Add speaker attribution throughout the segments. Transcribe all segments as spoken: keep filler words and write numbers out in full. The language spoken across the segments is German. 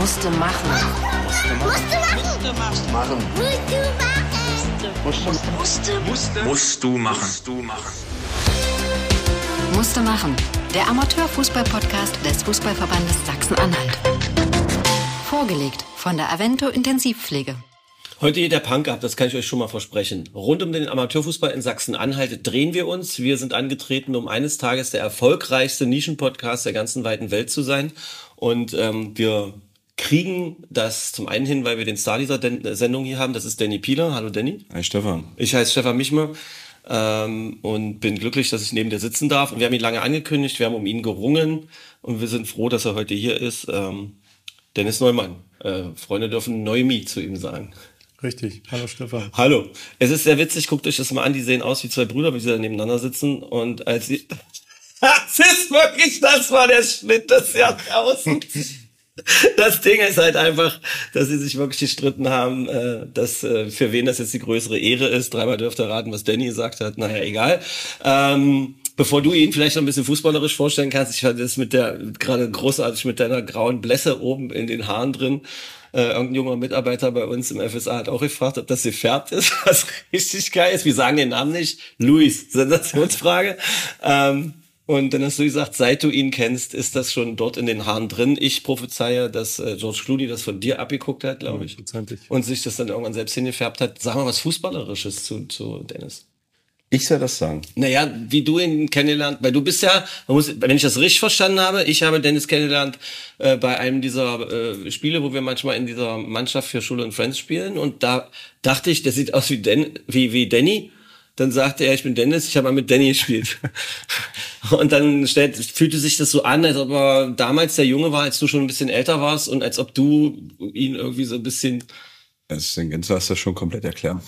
Speaker 1: Musste machen.
Speaker 2: Musste machen.
Speaker 3: Machen.
Speaker 2: Musste machen.
Speaker 3: Musste. Musste. Musst du machen.
Speaker 2: Musst du machen.
Speaker 1: Musste machen. Der Amateurfußball-Podcast des Fußballverbandes Sachsen-Anhalt. Vorgelegt von der Avento Intensivpflege.
Speaker 4: Heute geht der Punk ab, das kann ich euch schon mal versprechen. Rund um den Amateurfußball in Sachsen-Anhalt drehen wir uns. Wir sind angetreten, um eines Tages der erfolgreichste Nischenpodcast der ganzen weiten Welt zu sein. Und ähm, wir kriegen das zum einen hin, weil wir den Star dieser Den- Sendung hier haben. Das ist Danny Pieler. Hallo Danny.
Speaker 5: Hi Stefan.
Speaker 4: Ich heiße Stefan Michmer ähm, und bin glücklich, dass ich neben dir sitzen darf. Und wir haben ihn lange angekündigt, wir haben um ihn gerungen und wir sind froh, dass er heute hier ist. Ähm, Dennis Neumann. Äh, Freunde dürfen Neumi zu ihm sagen.
Speaker 6: Richtig. Hallo Stefan.
Speaker 4: Hallo. Es ist sehr witzig, guckt euch das mal an, die sehen aus wie zwei Brüder, wie sie da nebeneinander sitzen und als sie... Das ist wirklich, das war der Schnitt des Jahrtausends. Das Ding ist halt einfach, dass sie sich wirklich gestritten haben, äh, dass äh, für wen das jetzt die größere Ehre ist. Dreimal dürft ihr raten, was Danny gesagt hat. Naja, egal. Ähm, bevor du ihn vielleicht noch ein bisschen fußballerisch vorstellen kannst, ich fand das mit der, gerade großartig mit deiner grauen Blässe oben in den Haaren drin. Äh, irgendein junger Mitarbeiter bei uns im F S A hat auch gefragt, ob das gefärbt ist, was richtig geil ist. Wir sagen den Namen nicht. Luis, Sensationsfrage. ähm, und dann hast du gesagt, seit du ihn kennst, ist das schon dort in den Haaren drin. Ich prophezeie, dass äh, George Clooney das von dir abgeguckt hat, glaube ich. Und sich das dann irgendwann selbst hingefärbt hat. Sag mal was Fußballerisches zu, zu Dennis.
Speaker 5: Ich soll das sagen.
Speaker 4: Naja, wie du ihn kennengelernt, weil du bist ja, man muss, wenn ich das richtig verstanden habe, ich habe Dennis kennengelernt äh, bei einem dieser äh, Spiele, wo wir manchmal in dieser Mannschaft für Schule und Friends spielen und da dachte ich, der sieht aus wie, Den, wie, wie Danny. Dann sagte er, ich bin Dennis, ich habe mal mit Danny gespielt. Und dann stellt, fühlte sich das so an, als ob er damals der Junge war, als du schon ein bisschen älter warst und als ob du ihn irgendwie so ein bisschen...
Speaker 5: Das ist in Gänze hast du das schon komplett erklärt.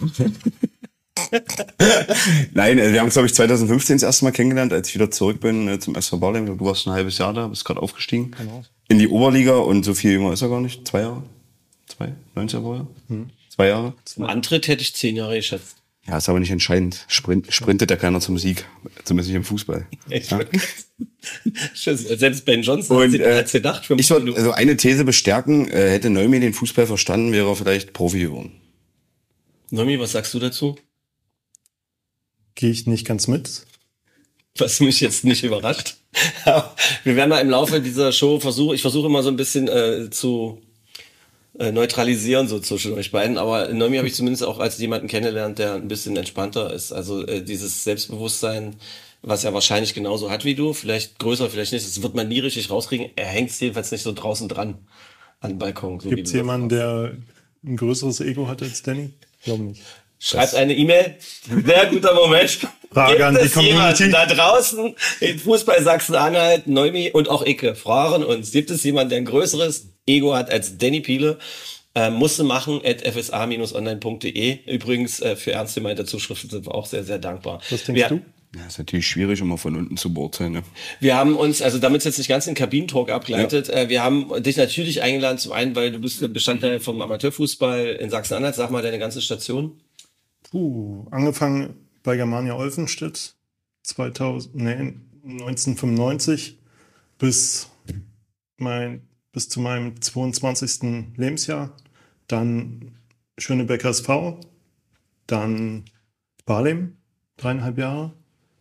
Speaker 5: Nein, wir haben, glaube ich, zwanzig fünfzehn das erste Mal kennengelernt, als ich wieder zurück bin äh, zum S V Barlem. Du warst ein halbes Jahr da, bist gerade aufgestiegen. Genau. In die Oberliga und so viel jünger ist er gar nicht. Zwei Jahre? Zwei? neunzehn Jahre? Hm. Zwei Jahre?
Speaker 4: Zum Antritt hätte ich zehn Jahre geschätzt.
Speaker 5: Ja, ist aber nicht entscheidend. Sprint, sprintet ja keiner zum Sieg. Zumindest nicht im Fußball. Ja?
Speaker 4: Selbst Ben Johnson
Speaker 5: und,
Speaker 4: hat
Speaker 5: äh,
Speaker 4: es gedacht.
Speaker 5: Ich wollte also eine These bestärken. Äh, hätte Neumi den Fußball verstanden, wäre er vielleicht Profi geworden.
Speaker 4: Neumi, was sagst du dazu?
Speaker 6: Gehe ich nicht ganz mit.
Speaker 4: Was mich jetzt nicht überrascht. Wir werden mal im Laufe dieser Show versuchen, ich versuche immer so ein bisschen äh, zu äh, neutralisieren, so zwischen euch beiden, aber Neumi habe ich zumindest auch als jemanden kennengelernt, der ein bisschen entspannter ist. Also äh, dieses Selbstbewusstsein, was er wahrscheinlich genauso hat wie du, vielleicht größer, vielleicht nicht, das wird man nie richtig rauskriegen. Er hängt jedenfalls nicht so draußen dran an den Balkon. So
Speaker 6: Gibt es jemanden, der ein größeres Ego hat als Danny? Ich glaube nicht.
Speaker 4: Schreibt eine E-Mail. Sehr guter Moment.
Speaker 6: Frage an die Community.
Speaker 4: Da draußen in Fußball Sachsen-Anhalt, Neumi und auch Icke fragen uns, gibt es jemanden, der ein größeres Ego hat als Danny Piele? Äh, musste machen at f s a dash online punkt d e. Übrigens, äh, für ernst gemeinte Zuschriften sind wir auch sehr, sehr dankbar.
Speaker 6: Was denkst
Speaker 4: wir,
Speaker 6: du?
Speaker 5: Ja, ist natürlich schwierig, immer von unten zu beurteilen. Ne?
Speaker 4: Wir haben uns, also damit es jetzt nicht ganz in Kabinentalk abgleitet, ja. äh, wir haben dich natürlich eingeladen, zum einen, weil du bist Bestandteil vom Amateurfußball in Sachsen-Anhalt. Sag mal deine ganze Station.
Speaker 6: Puh, angefangen bei Germania Olfenstedt zweitausend, nee, neunzehnhundertfünfundneunzig bis, mein, bis zu meinem zweiundzwanzigsten Lebensjahr. Dann Schönebecker S V, dann Barlem, dreieinhalb Jahre.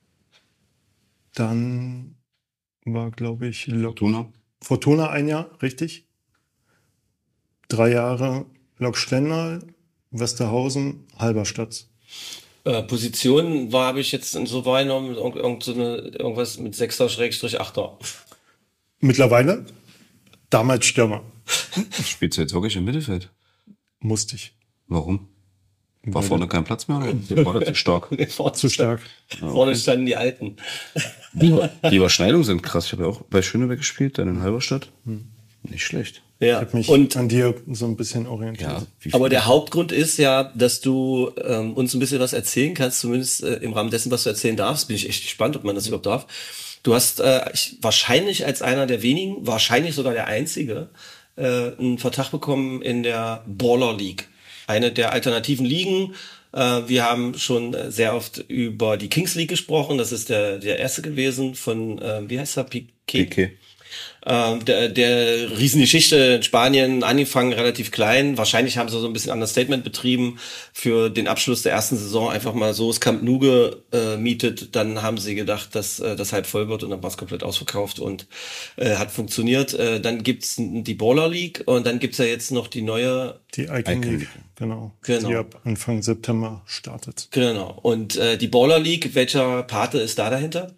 Speaker 6: Dann war, glaube ich, Lok-
Speaker 5: Fortuna.
Speaker 6: Fortuna ein Jahr, richtig. Drei Jahre Lok Stendal, Westerhausen, Halberstadt.
Speaker 4: Äh, Position war, habe ich jetzt so wahrgenommen, irgend, irgend so eine, irgendwas mit Sechser Schrägstrich Achter.
Speaker 6: Mittlerweile? Damals Stürmer.
Speaker 5: Spielst du jetzt wirklich im Mittelfeld?
Speaker 6: Musste ich.
Speaker 5: Warum? War
Speaker 6: Weil-
Speaker 5: vorne kein Platz mehr? Oder war das zu stark?
Speaker 4: Vorne,
Speaker 6: Zu stark.
Speaker 4: vorne standen die Alten.
Speaker 5: Die Überschneidungen sind krass. Ich habe ja auch bei Schönebeck gespielt, dann in Halberstadt. Nicht schlecht.
Speaker 4: Ja.
Speaker 6: Ich habe mich
Speaker 4: Und
Speaker 6: an dir so ein bisschen orientiert.
Speaker 5: Ja, wie
Speaker 4: aber
Speaker 5: viel-
Speaker 4: der Hauptgrund ist ja, dass du ähm, uns ein bisschen was erzählen kannst, zumindest äh, im Rahmen dessen, was du erzählen darfst. Bin ich echt gespannt, ob man das überhaupt darf. Du hast äh, ich, wahrscheinlich als einer der wenigen, wahrscheinlich sogar der Einzige, äh, einen Vertrag bekommen in der Baller League. Eine der alternativen Ligen. Äh, wir haben schon sehr oft über die Kings League gesprochen. Das ist der der erste gewesen von, äh, wie heißt er? Piquet.
Speaker 5: Piquet.
Speaker 4: Ähm, der, der Riesengeschichte in Spanien, angefangen relativ klein. Wahrscheinlich haben sie so ein bisschen Understatement betrieben für den Abschluss der ersten Saison. Einfach mal so das Camp Nou gemietet. Dann haben sie gedacht, dass äh, das halb voll wird und dann war es komplett ausverkauft und äh, hat funktioniert. Äh, dann gibt's die Baller League und dann gibt's ja jetzt noch die neue...
Speaker 6: Die Icon League, genau.
Speaker 4: Genau.
Speaker 6: Die ab Anfang September startet.
Speaker 4: Genau. Und äh, die Baller League, welcher Pate ist da dahinter?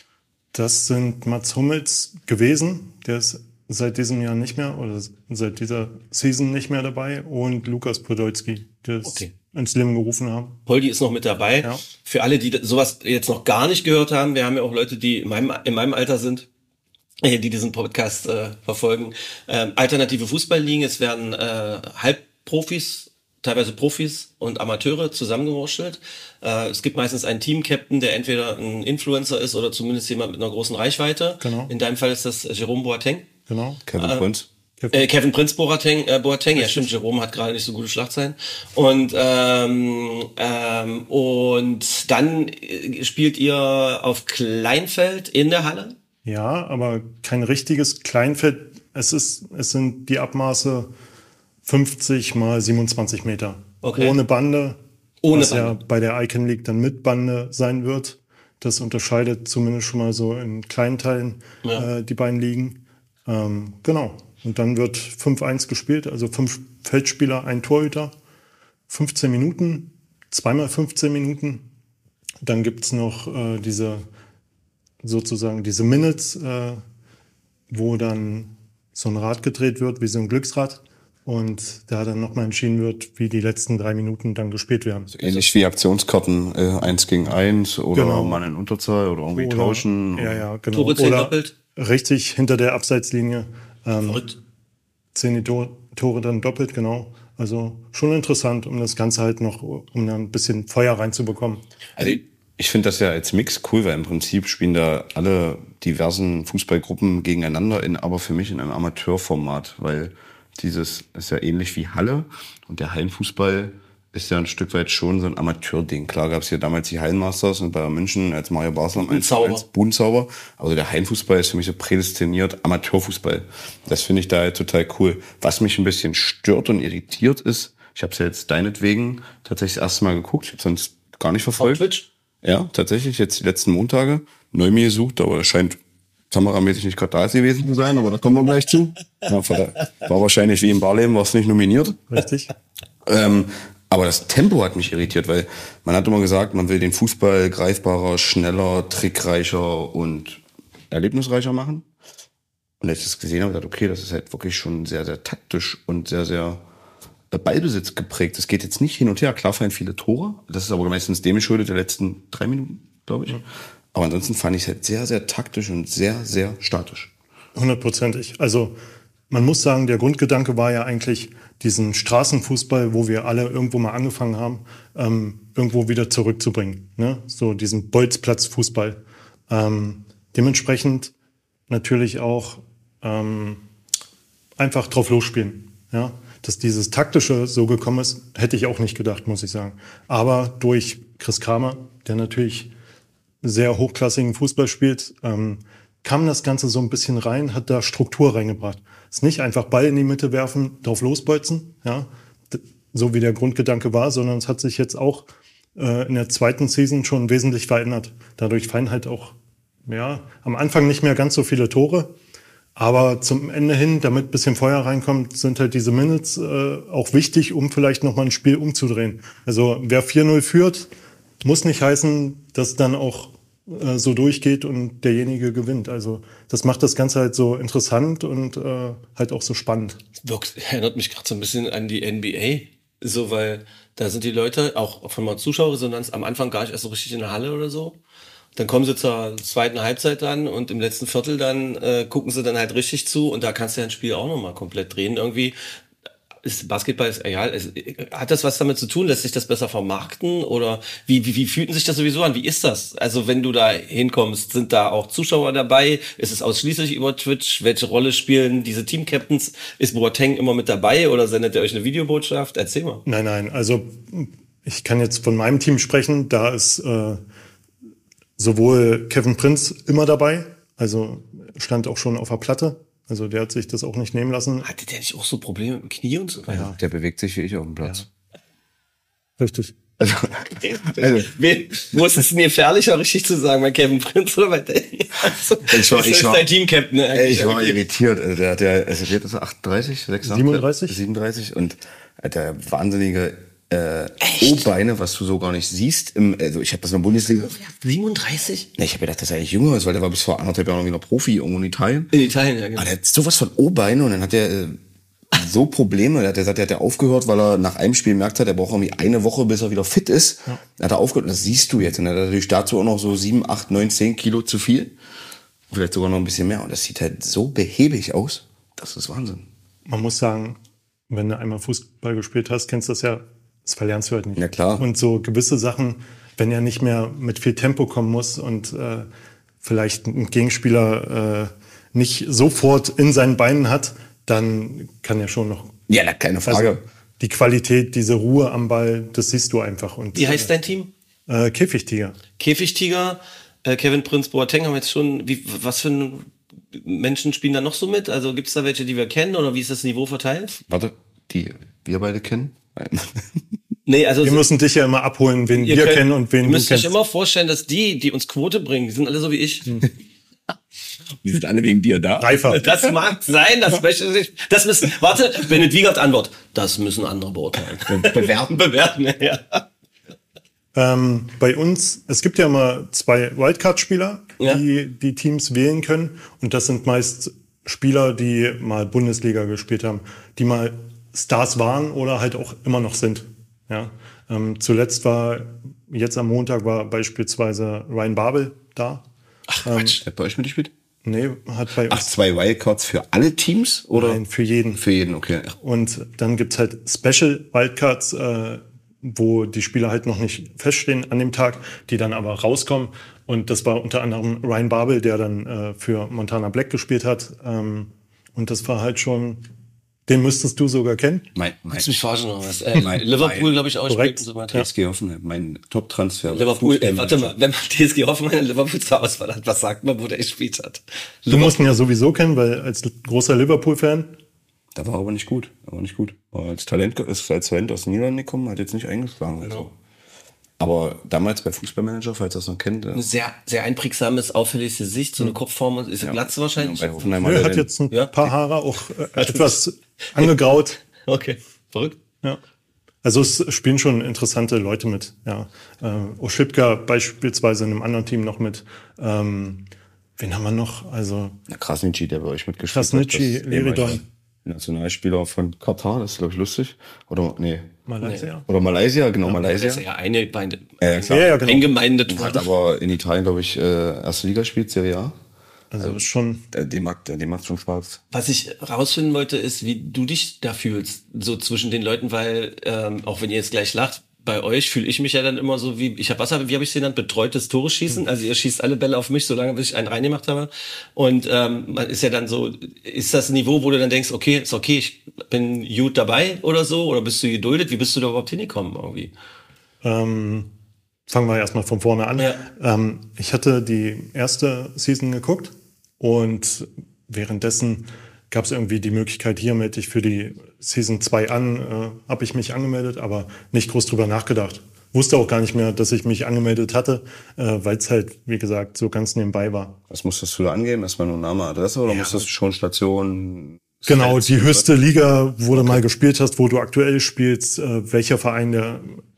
Speaker 6: Das sind Mats Hummels gewesen. Der ist seit diesem Jahr nicht mehr oder seit dieser Season nicht mehr dabei. Und Lukas Podolski, der es
Speaker 4: Okay.
Speaker 6: ins Leben gerufen haben.
Speaker 4: Poldi ist noch mit dabei.
Speaker 6: Ja.
Speaker 4: Für alle, die sowas jetzt noch gar nicht gehört haben, wir haben ja auch Leute, die in meinem, in meinem Alter sind, äh, die diesen Podcast äh, verfolgen. Ähm, alternative Fußballligen, es werden äh, Halbprofis, teilweise Profis und Amateure zusammengewurschtelt. Äh, es gibt meistens einen Team-Captain, der entweder ein Influencer ist oder zumindest jemand mit einer großen Reichweite.
Speaker 6: Genau.
Speaker 4: In deinem Fall ist das Jerome Boateng.
Speaker 6: Genau.
Speaker 5: Kevin Prinz.
Speaker 4: Äh, Kevin Prinz Boateng, äh, Boateng, ja stimmt, Jerome hat gerade nicht so gute Schlagzeilen. Und ähm, ähm, und dann äh, spielt ihr auf Kleinfeld in der Halle?
Speaker 6: Ja, aber kein richtiges Kleinfeld. Es ist, es sind die Abmaße fünfzig mal siebenundzwanzig Meter.
Speaker 4: Okay.
Speaker 6: Ohne Bande.
Speaker 4: Ohne
Speaker 6: was
Speaker 4: Bande.
Speaker 6: ja bei der Icon League dann mit Bande sein wird. Das unterscheidet zumindest schon mal so in kleinen Teilen
Speaker 4: Ja.
Speaker 6: äh, die beiden Ligen. Ähm, genau. Und dann wird fünf eins gespielt, also fünf Feldspieler, ein Torhüter, fünfzehn Minuten, zweimal fünfzehn Minuten. Dann gibt's noch äh, diese sozusagen diese Minutes, äh, wo dann so ein Rad gedreht wird, wie so ein Glücksrad. Und da dann nochmal entschieden wird, wie die letzten drei Minuten dann gespielt werden.
Speaker 5: Ähnlich wie Aktionskarten, äh, eins gegen eins oder
Speaker 6: Genau.
Speaker 5: Mann in Unterzahl oder irgendwie
Speaker 6: Oder-
Speaker 5: tauschen.
Speaker 6: Ja, ja, genau.
Speaker 4: Tore zählen
Speaker 6: Oder
Speaker 4: doppelt?
Speaker 6: richtig hinter der Abseitslinie ähm,
Speaker 4: Verrückt.
Speaker 6: zählen die Tore, Tore dann doppelt, genau. Also schon interessant, um das Ganze halt noch, um da ein bisschen Feuer reinzubekommen.
Speaker 5: Also ich, ich finde das ja als Mix cool, weil im Prinzip spielen da alle diversen Fußballgruppen gegeneinander, in, aber für mich in einem Amateurformat, weil dieses ist ja ähnlich wie Halle und der Hallenfußball ist ja ein Stück weit schon so ein Amateurding. Klar gab es hier damals die Hallenmasters und bei München als Mario Basler eins zu eins Budenzauber, aber der Hallenfußball ist für mich so prädestiniert Amateurfußball. Das finde ich da halt total cool. Was mich ein bisschen stört und irritiert ist, ich habe es ja jetzt deinetwegen tatsächlich das erste Mal geguckt, ich habe sonst gar nicht
Speaker 4: Auf
Speaker 5: verfolgt.
Speaker 4: Twitch?
Speaker 5: Ja, tatsächlich, jetzt die letzten Montage neu mir gesucht, aber das scheint kameramäßig nicht gerade da gewesen zu sein, aber da kommen wir gleich zu. Ja, war wahrscheinlich wie im Barleben, war es nicht nominiert.
Speaker 6: Richtig?
Speaker 5: Ähm, aber das Tempo hat mich irritiert, weil man hat immer gesagt, man will den Fußball greifbarer, schneller, trickreicher und erlebnisreicher machen. Und als ich das gesehen habe, dachte ich, okay, das ist halt wirklich schon sehr, sehr taktisch und sehr, sehr Ballbesitz geprägt. Es geht jetzt nicht hin und her. Klar fallen viele Tore. Das ist aber meistens dem geschuldet der letzten drei Minuten, glaube ich. Ja. Aber ansonsten fand ich es halt sehr, sehr taktisch und sehr, sehr statisch.
Speaker 6: Hundertprozentig. Also man muss sagen, der Grundgedanke war ja eigentlich, diesen Straßenfußball, wo wir alle irgendwo mal angefangen haben, ähm, irgendwo wieder zurückzubringen. Ne? So diesen Bolzplatzfußball. Ähm, dementsprechend natürlich auch ähm, einfach drauf losspielen. Ja? Dass dieses Taktische so gekommen ist, hätte ich auch nicht gedacht, muss ich sagen. Aber durch Chris Kramer, der natürlich sehr hochklassigen Fußball spielt, ähm, kam das Ganze so ein bisschen rein, hat da Struktur reingebracht. Es ist nicht einfach Ball in die Mitte werfen, drauf losbolzen, ja, so wie der Grundgedanke war, sondern es hat sich jetzt auch äh, in der zweiten Season schon wesentlich verändert. Dadurch fallen halt auch, ja, am Anfang nicht mehr ganz so viele Tore, aber zum Ende hin, damit ein bisschen Feuer reinkommt, sind halt diese Minutes äh, auch wichtig, um vielleicht nochmal ein Spiel umzudrehen. Also wer vier null führt, muss nicht heißen, dass dann auch äh, so durchgeht und derjenige gewinnt. Also das macht das Ganze halt so interessant und äh, halt auch so spannend.
Speaker 4: Wirkt, erinnert mich gerade so ein bisschen an die N B A, so, weil da sind die Leute, auch von mal Zuschauerresonanz, am Anfang gar nicht erst so richtig in der Halle oder so. Dann kommen sie zur zweiten Halbzeit dann und im letzten Viertel dann äh, gucken sie dann halt richtig zu und da kannst du ja ein Spiel auch nochmal komplett drehen. Irgendwie ist Basketball ist egal. Ist, hat das was damit zu tun? Lässt sich das besser vermarkten? Oder wie, wie, wie fühlt sich das sowieso an? Wie ist das? Also wenn du da hinkommst, sind da auch Zuschauer dabei? Ist es ausschließlich über Twitch? Welche Rolle spielen diese Team-Captains? Ist Boateng immer mit dabei oder sendet ihr euch eine Videobotschaft? Erzähl mal.
Speaker 6: Nein, nein. Also ich kann jetzt von meinem Team sprechen. Da ist äh, sowohl Kevin Prinz immer dabei, also stand auch schon auf der Platte. Also der hat sich das auch nicht nehmen lassen.
Speaker 4: Hatte der nicht auch so Probleme mit dem Knie und so?
Speaker 5: Ja. Der bewegt sich wie ich auf dem Platz.
Speaker 6: Ja. Richtig.
Speaker 5: Also, also
Speaker 4: Wen, wo ist es denn gefährlicher, richtig zu sagen, bei Kevin Prinz oder bei Danny? Also,
Speaker 5: ich war,
Speaker 4: das
Speaker 5: ich
Speaker 4: ist
Speaker 5: war,
Speaker 4: dein Team-Captain. Ne?
Speaker 5: ey, ich war irritiert. Also der hat ja, also wird das achtunddreißig, sechsunddreißig?
Speaker 6: siebenunddreißig?
Speaker 5: siebenunddreißig und hat der wahnsinnige äh, O-Beine, was du so gar nicht siehst. Im, also ich habe das in der Bundesliga.
Speaker 4: siebenunddreißig?
Speaker 5: Ne, ich habe gedacht, dass er eigentlich jünger ist, weil der war bis vor anderthalb Jahren noch wieder Profi irgendwo in Italien.
Speaker 4: In Italien, ja, genau.
Speaker 5: Aber der hat sowas von O-Beine und dann hat er äh, so Probleme. Der hat gesagt, der hat ja aufgehört, weil er nach einem Spiel gemerkt hat, er braucht irgendwie eine Woche, bis er wieder fit ist. Ja. Dann hat er aufgehört und das siehst du jetzt. Und er hat natürlich dazu auch noch so sieben, acht, neun, zehn Kilo zu viel. Vielleicht sogar noch ein bisschen mehr. Und das sieht halt so behäbig aus. Das ist Wahnsinn.
Speaker 6: Man muss sagen, wenn du einmal Fußball gespielt hast, kennst du das ja, das verlernst du halt nicht.
Speaker 5: Ja, klar.
Speaker 6: Und so gewisse Sachen, wenn er nicht mehr mit viel Tempo kommen muss und äh, vielleicht ein Gegenspieler äh, nicht sofort in seinen Beinen hat, dann kann er schon noch.
Speaker 5: Ja, na, keine Frage.
Speaker 6: Also die Qualität, diese Ruhe am Ball, das siehst du einfach. Und,
Speaker 4: Wie heißt dein Team?
Speaker 6: Äh, Käfigtiger.
Speaker 4: Käfigtiger, äh, Kevin Prinz Boateng haben wir jetzt schon. Wie, was für ein Menschen spielen da noch so mit? Also gibt es da welche, die wir kennen oder wie ist das Niveau verteilt?
Speaker 5: Warte, die wir beide kennen?
Speaker 4: Nee, also
Speaker 6: wir müssen dich ja immer abholen, wen wir
Speaker 4: könnt,
Speaker 6: kennen und wen
Speaker 4: du
Speaker 6: du
Speaker 4: kennst. Ihr müsst
Speaker 6: kennst.
Speaker 4: euch immer vorstellen, dass die, die uns Quote bringen, die sind alle so wie ich. Hm.
Speaker 5: Die sind alle wegen dir da.
Speaker 6: Reifer.
Speaker 4: Das mag sein, das möchte ich. Das müssen, warte, Bennett Wiegert Antwort. Das müssen andere beurteilen.
Speaker 5: Bewerten.
Speaker 4: Bewerten, ja.
Speaker 6: Ähm, bei uns, es gibt ja immer zwei Wildcard-Spieler,
Speaker 4: Ja.
Speaker 6: die die Teams wählen können. Und das sind meist Spieler, die mal Bundesliga gespielt haben, die mal Stars waren oder halt auch immer noch sind. Ja. Ähm, zuletzt war, jetzt am Montag war beispielsweise Ryan Babel da.
Speaker 5: Ach Quatsch, ähm, hat bei euch mitgespielt?
Speaker 6: Nee, hat bei
Speaker 5: Ach,
Speaker 6: uns.
Speaker 5: zwei Wildcards für alle Teams? Oder?
Speaker 6: Nein, für jeden.
Speaker 5: Für jeden, okay.
Speaker 6: Und dann gibt's halt Special Wildcards, äh, wo die Spieler halt noch nicht feststehen an dem Tag, die dann aber rauskommen. Und das war unter anderem Ryan Babel, der dann äh, für Montana Black gespielt hat. Ähm, und das war halt schon, den müsstest du sogar kennen.
Speaker 5: Mein, mein,
Speaker 4: Willst du mich verarschen oder was? Äh,
Speaker 5: mein,
Speaker 4: Liverpool, glaube ich, auch
Speaker 6: korrekt.
Speaker 4: spielt und so weiter.
Speaker 5: T S G Hoffenheim, mein Top-Transfer.
Speaker 4: Liverpool, äh, warte mal, wenn man T S G Hoffenheim in Liverpool zur Auswahl hat, was sagt man, wo der gespielt hat?
Speaker 6: Du musst ihn ja sowieso kennen, weil als großer Liverpool-Fan.
Speaker 5: Da war aber nicht gut. Aber nicht gut. Aber als Talent ist als Talent aus den Niederlanden gekommen, hat jetzt nicht eingeschlagen.
Speaker 4: Genau.
Speaker 5: Also. Aber damals bei Fußballmanager, falls ihr das noch kennt.
Speaker 4: Ein sehr, sehr einprägsames, auffälliges Gesicht, so eine Kopfform, ist eine Glatze wahrscheinlich.
Speaker 5: Ja, bei Hoffenheim
Speaker 6: Er
Speaker 5: hat
Speaker 6: hat
Speaker 5: er
Speaker 6: jetzt ein
Speaker 4: Ja.
Speaker 6: paar Haare auch äh, etwas angegraut.
Speaker 4: Okay, verrückt.
Speaker 6: Ja. Also es spielen schon interessante Leute mit. Ja. Äh, Oschipka beispielsweise in einem anderen Team noch mit. Ähm, wen haben wir noch? Also
Speaker 5: den Krasnitschi, der bei euch mitgespielt
Speaker 6: Krasnitschi,
Speaker 5: hat. Das
Speaker 6: Leridon.
Speaker 5: ehemalige Nationalspieler von Katar, das ist, glaube ich, lustig. Oder, nee.
Speaker 6: Malaysia.
Speaker 5: Oder Malaysia, genau,
Speaker 4: Das
Speaker 5: Malaysia.
Speaker 4: ist ja eine Beine,
Speaker 5: Ja, klar.
Speaker 6: Ja, ja, genau.
Speaker 4: eingemeindet
Speaker 5: Hat
Speaker 4: worden.
Speaker 5: aber in Italien, glaube ich, äh, erste Liga spielt, Serie A.
Speaker 6: Also schon.
Speaker 5: Der, dem macht, der, dem macht schon Spaß.
Speaker 4: Was ich rausfinden wollte, ist, wie du dich da fühlst, so zwischen den Leuten, weil, ähm, auch wenn ihr jetzt gleich lacht, bei euch fühle ich mich ja dann immer so wie, ich habe was, wie habe ich es genannt, betreutes Tore schießen. Also ihr schießt alle Bälle auf mich, solange bis ich einen reingemacht habe. Und ähm, man ist ja dann so, ist das ein Niveau, wo du dann denkst, okay, ist okay, ich bin gut dabei oder so, oder bist du geduldet? Wie bist du da überhaupt hingekommen irgendwie?
Speaker 6: Ähm, fangen wir erstmal von vorne an.
Speaker 4: Ja.
Speaker 6: Ähm, ich hatte die erste Season geguckt und währenddessen gab es irgendwie die Möglichkeit, hier melde ich für die Season zwei an, äh, habe ich mich angemeldet, aber nicht groß drüber nachgedacht. Wusste auch gar nicht mehr, dass ich mich angemeldet hatte, äh, weil es halt, wie gesagt, so ganz nebenbei war.
Speaker 5: Was musstest du da angeben? Erstmal nur Name, Adresse oder musstest du schon Station?
Speaker 6: Genau, die höchste Liga, wo du mal gespielt hast, wo du aktuell spielst, äh, welcher Verein der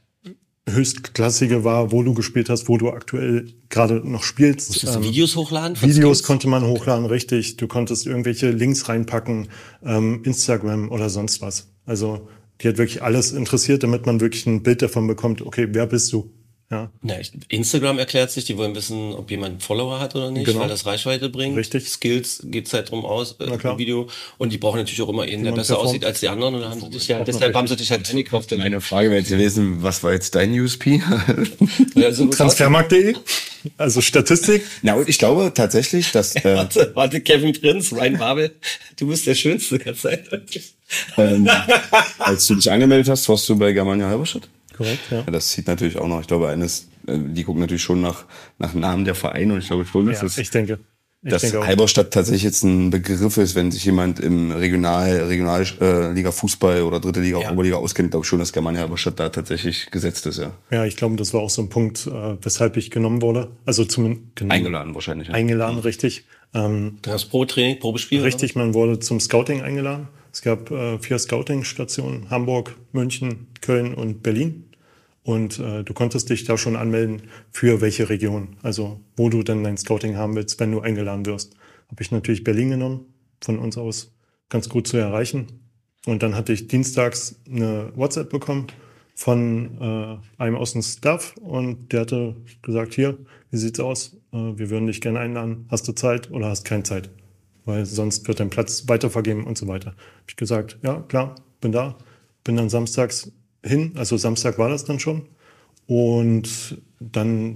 Speaker 6: höchstklassige war, wo du gespielt hast, wo du aktuell gerade noch spielst.
Speaker 4: Musstest du
Speaker 6: Ähm,
Speaker 4: Videos hochladen? von
Speaker 6: Videos
Speaker 4: Skills?
Speaker 6: konnte man hochladen, richtig. Du konntest irgendwelche Links reinpacken, ähm, Instagram oder sonst was. Also die hat wirklich alles interessiert, damit man wirklich ein Bild davon bekommt, okay, wer bist du? Ja,
Speaker 4: Ja, ich- Instagram erklärt sich, die wollen wissen, ob jemand Follower hat oder nicht,
Speaker 6: Genau.
Speaker 4: weil das Reichweite bringt.
Speaker 6: Richtig.
Speaker 4: Skills geht's halt drum aus, äh,
Speaker 6: Na klar.
Speaker 4: im Video. Und die brauchen natürlich auch immer einen, der
Speaker 6: man
Speaker 4: besser
Speaker 6: performt.
Speaker 4: aussieht als die anderen. Und dann haben sie dich ja,
Speaker 6: Auch noch
Speaker 4: deshalb haben sie
Speaker 6: richtig.
Speaker 4: dich halt eingekauft.
Speaker 5: Meine Frage wäre jetzt gewesen, was war jetzt dein U S P?
Speaker 4: Ja, so gut
Speaker 6: Transfermarkt punkt de, also Statistik.
Speaker 5: Na, und ich glaube tatsächlich, dass äh,
Speaker 4: Warte, warte, Kevin Prinz, Ryan Babel, du bist der Schönste der Zeit.
Speaker 5: ähm, als du dich angemeldet hast, warst du bei Germania Halberstadt.
Speaker 6: Korrekt, ja.
Speaker 5: Ja, das sieht natürlich auch noch. Ich glaube, eines, äh, die gucken natürlich schon nach nach Namen der Vereine und ich glaube schon, dass
Speaker 6: Ja,
Speaker 5: das
Speaker 6: ich denke.
Speaker 5: dass Halberstadt tatsächlich jetzt ein Begriff ist, wenn sich jemand im Regional, Regionalliga äh, Fußball oder dritte Liga, ja. Oberliga auskennt, glaube ich schon, dass Germania Halberstadt da tatsächlich gesetzt ist, ja.
Speaker 6: Ja, ich glaube, das war auch so ein Punkt, äh, weshalb ich genommen wurde. Also zum genommen,
Speaker 5: eingeladen wahrscheinlich. Ja.
Speaker 6: Eingeladen, richtig. Ähm,
Speaker 4: das Pro-Training, Probespiel?
Speaker 6: Richtig, oder? Man wurde zum Scouting eingeladen. Es gab äh, vier Scouting-Stationen, Hamburg, München, Köln und Berlin. Und äh, du konntest dich da schon anmelden für welche Region, also wo du dann dein Scouting haben willst, wenn du eingeladen wirst. Habe ich natürlich Berlin genommen, von uns aus ganz gut zu erreichen. Und dann hatte ich dienstags eine WhatsApp bekommen von äh, einem aus dem Staff und der hatte gesagt, hier, wie sieht's aus? Äh, wir würden dich gerne einladen. Hast du Zeit oder hast keine Zeit? Weil sonst wird dein Platz weitervergeben und so weiter. Habe ich gesagt, ja klar, bin da. Bin dann samstags hin, also Samstag war das dann schon. Und dann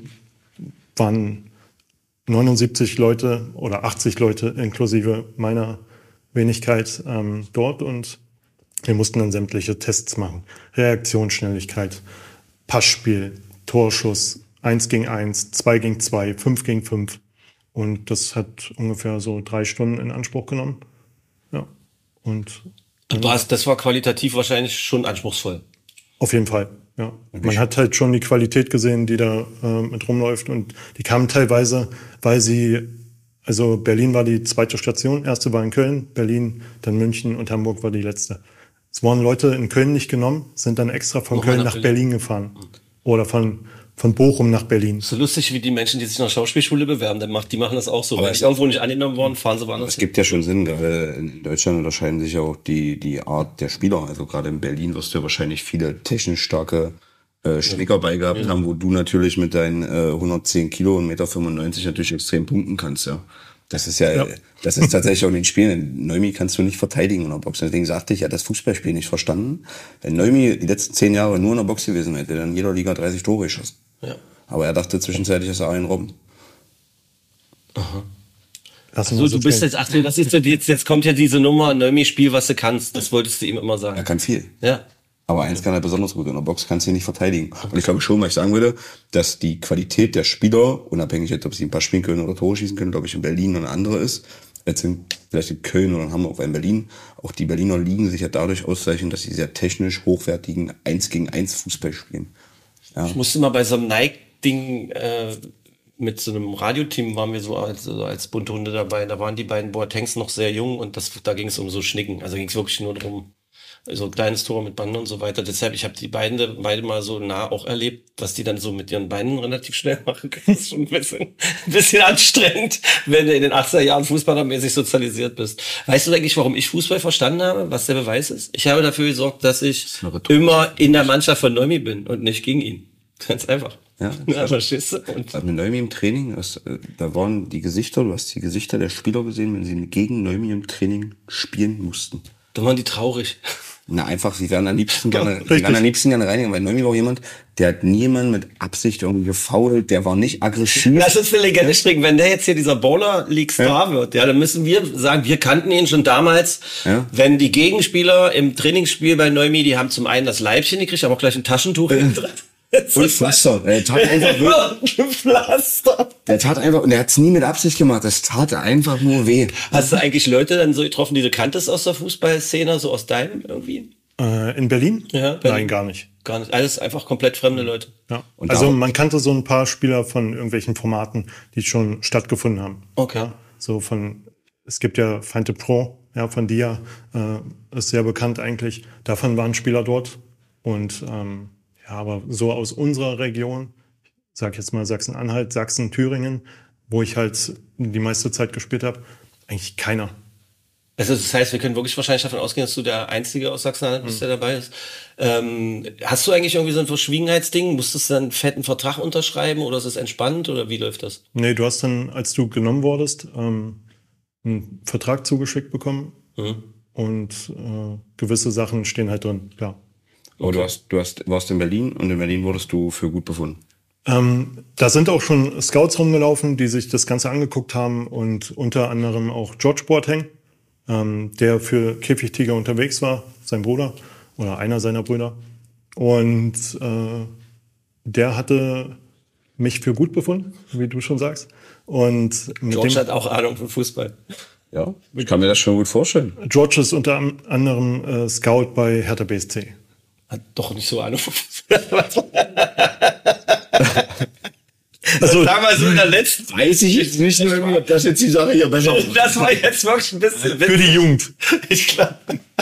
Speaker 6: waren neunundsiebzig Leute oder achtzig Leute inklusive meiner Wenigkeit ähm, dort und wir mussten dann sämtliche Tests machen. Reaktionsschnelligkeit, Passspiel, Torschuss, eins gegen eins, zwei gegen zwei, fünf gegen fünf. Und das hat ungefähr so drei Stunden in Anspruch genommen. Ja. Und
Speaker 4: du hast, das war qualitativ wahrscheinlich schon anspruchsvoll.
Speaker 6: Auf jeden Fall, ja. Man hat halt schon die Qualität gesehen, die da äh, mit rumläuft und die kamen teilweise, weil sie, also Berlin war die zweite Station, erste war in Köln, Berlin, dann München und Hamburg war die letzte. Es wurden Leute in Köln nicht genommen, sind dann extra von Köln nach, nach Berlin. Berlin gefahren oder von von Bochum nach Berlin.
Speaker 4: So lustig wie die Menschen, die sich nach Schauspielschule bewerben, die machen das auch so. Aber wenn ich irgendwo nicht angenommen worden, fahren sie woanders.
Speaker 5: Es gibt ja schon Sinn, gerade in Deutschland unterscheiden sich ja auch die, die Art der Spieler. Also gerade in Berlin wirst du ja wahrscheinlich viele technisch starke äh, Stricker bei gehabt ja. haben, wo du natürlich mit deinen äh, hundertzehn Kilo und eins Komma fünfundneunzig Meter natürlich extrem punkten kannst, ja. Das ist ja, ja. das ist tatsächlich auch in den Spielen. In Neumi kannst du nicht verteidigen in der Box. Deswegen sagte ich, ja, das Fußballspiel nicht verstanden. Wenn Neumi die letzten zehn Jahre nur in der Box gewesen wäre, hätte er dann in jeder Liga dreißig Tore geschossen. Ja. Aber er dachte zwischenzeitlich, dass er einen Robben.
Speaker 4: Aha. Also du bist jetzt, ach, das ist jetzt, jetzt kommt ja diese Nummer, Neumi, Spiel, was du kannst. Das wolltest du ihm immer sagen.
Speaker 5: Er kann viel.
Speaker 4: Ja.
Speaker 5: Aber eins kann er besonders gut. In der Box kannst du ihn nicht verteidigen. Und ich glaube schon, weil ich sagen würde, dass die Qualität der Spieler, unabhängig jetzt, ob sie ein paar spielen können oder Tore schießen können, glaube ich, in Berlin eine andere ist, als in, vielleicht in Köln oder in Hamburg. Weil in Berlin, auch die Berliner Ligen sich ja dadurch auszeichnen, dass sie sehr technisch hochwertigen eins gegen eins Fußball spielen. Ja.
Speaker 4: Ich musste mal bei so einem Nike-Ding, äh, mit so einem Radioteam waren wir so als, so als bunte Hunde dabei. Da waren die beiden Boatengs noch sehr jung und das, da ging es um so Schnicken. Also ging es wirklich nur darum, so kleines Tor mit Bande und so weiter. Deshalb, ich habe die beiden beide mal so nah auch erlebt, was die dann so mit ihren Beinen relativ schnell machen können. Das ist schon ein bisschen, ein bisschen anstrengend, wenn du in den achtziger Jahren fußballermäßig sozialisiert bist. Weißt du eigentlich, warum ich Fußball verstanden habe? Was der Beweis ist? Ich habe dafür gesorgt, dass ich immer in der Mannschaft von Neumi bin und nicht gegen ihn. Ganz einfach.
Speaker 5: Ja,
Speaker 4: ja, verstehst du? Und
Speaker 5: mit Neumi im Training, das, da waren die Gesichter, du hast die Gesichter der Spieler gesehen, wenn sie gegen Neumi im Training spielen mussten.
Speaker 4: Da waren die traurig.
Speaker 5: Na, einfach, sie wären am liebsten gerne, sie wären am liebsten gerne reinigen, weil Neumi war jemand, der hat niemanden mit Absicht irgendwie gefoult, der war nicht aggressiv.
Speaker 4: Das ist eine Legende, Strick. Wenn der jetzt hier dieser Bowler League Star ja. wird, ja, dann müssen wir sagen, wir kannten ihn schon damals, ja. wenn die Gegenspieler im Trainingsspiel bei Neumi, die haben zum einen das Leibchen gekriegt, aber auch gleich ein Taschentuch hinten dran.
Speaker 5: Und Pflaster. Der tat einfach wirklich.
Speaker 4: Pflaster.
Speaker 5: Der tat einfach, und der hat's nie mit Absicht gemacht. Das tat einfach nur weh.
Speaker 4: Hast du eigentlich Leute dann so getroffen, die du kanntest aus der Fußballszene, so aus deinem irgendwie?
Speaker 6: Äh, in Berlin?
Speaker 4: Ja, Berlin?
Speaker 6: Nein, gar nicht.
Speaker 4: Gar nicht. Alles einfach komplett fremde Leute.
Speaker 6: Ja. Und also man kannte so ein paar Spieler von irgendwelchen Formaten, die schon stattgefunden haben.
Speaker 4: Okay.
Speaker 6: Ja, so von, es gibt ja Feinte Pro, ja, von Dia, äh, ist sehr bekannt eigentlich. Davon waren Spieler dort. Und ähm, ja, aber so aus unserer Region, ich sag jetzt mal Sachsen-Anhalt, Sachsen, Thüringen, wo ich halt die meiste Zeit gespielt habe, eigentlich keiner.
Speaker 4: Also das heißt, wir können wirklich wahrscheinlich davon ausgehen, dass du der Einzige aus Sachsen-Anhalt bist, der dabei ist. Ähm, hast du eigentlich irgendwie so ein Verschwiegenheitsding? Musstest du dann einen fetten Vertrag unterschreiben oder ist es entspannt oder wie läuft das?
Speaker 6: Nee, du hast dann, als du genommen wurdest, ähm, einen Vertrag zugeschickt bekommen mhm. und äh, gewisse Sachen stehen halt drin, klar.
Speaker 5: Aber okay. du hast, du hast, warst in Berlin und in Berlin wurdest du für gut befunden.
Speaker 6: Ähm, da sind auch schon Scouts rumgelaufen, die sich das Ganze angeguckt haben und unter anderem auch George Boateng, ähm, der für Käfigtiger unterwegs war, sein Bruder oder einer seiner Brüder. Und äh, der hatte mich für gut befunden, wie du schon sagst. Und mit
Speaker 4: George
Speaker 6: dem,
Speaker 4: hat auch Ahnung von Fußball.
Speaker 5: Ja, ich kann mir das schon gut vorstellen.
Speaker 6: George ist unter anderem äh, Scout bei Hertha B S C.
Speaker 4: Hat doch nicht so Ahnung von Fußball.
Speaker 6: Also,
Speaker 4: Sag mal so in der letzten.
Speaker 5: Weiß ich jetzt nicht, ob das jetzt die Sache hier besser
Speaker 4: Das war jetzt wirklich ein bisschen
Speaker 6: für die Jugend.
Speaker 4: Ich glaube.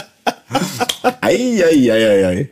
Speaker 5: Eieieiei.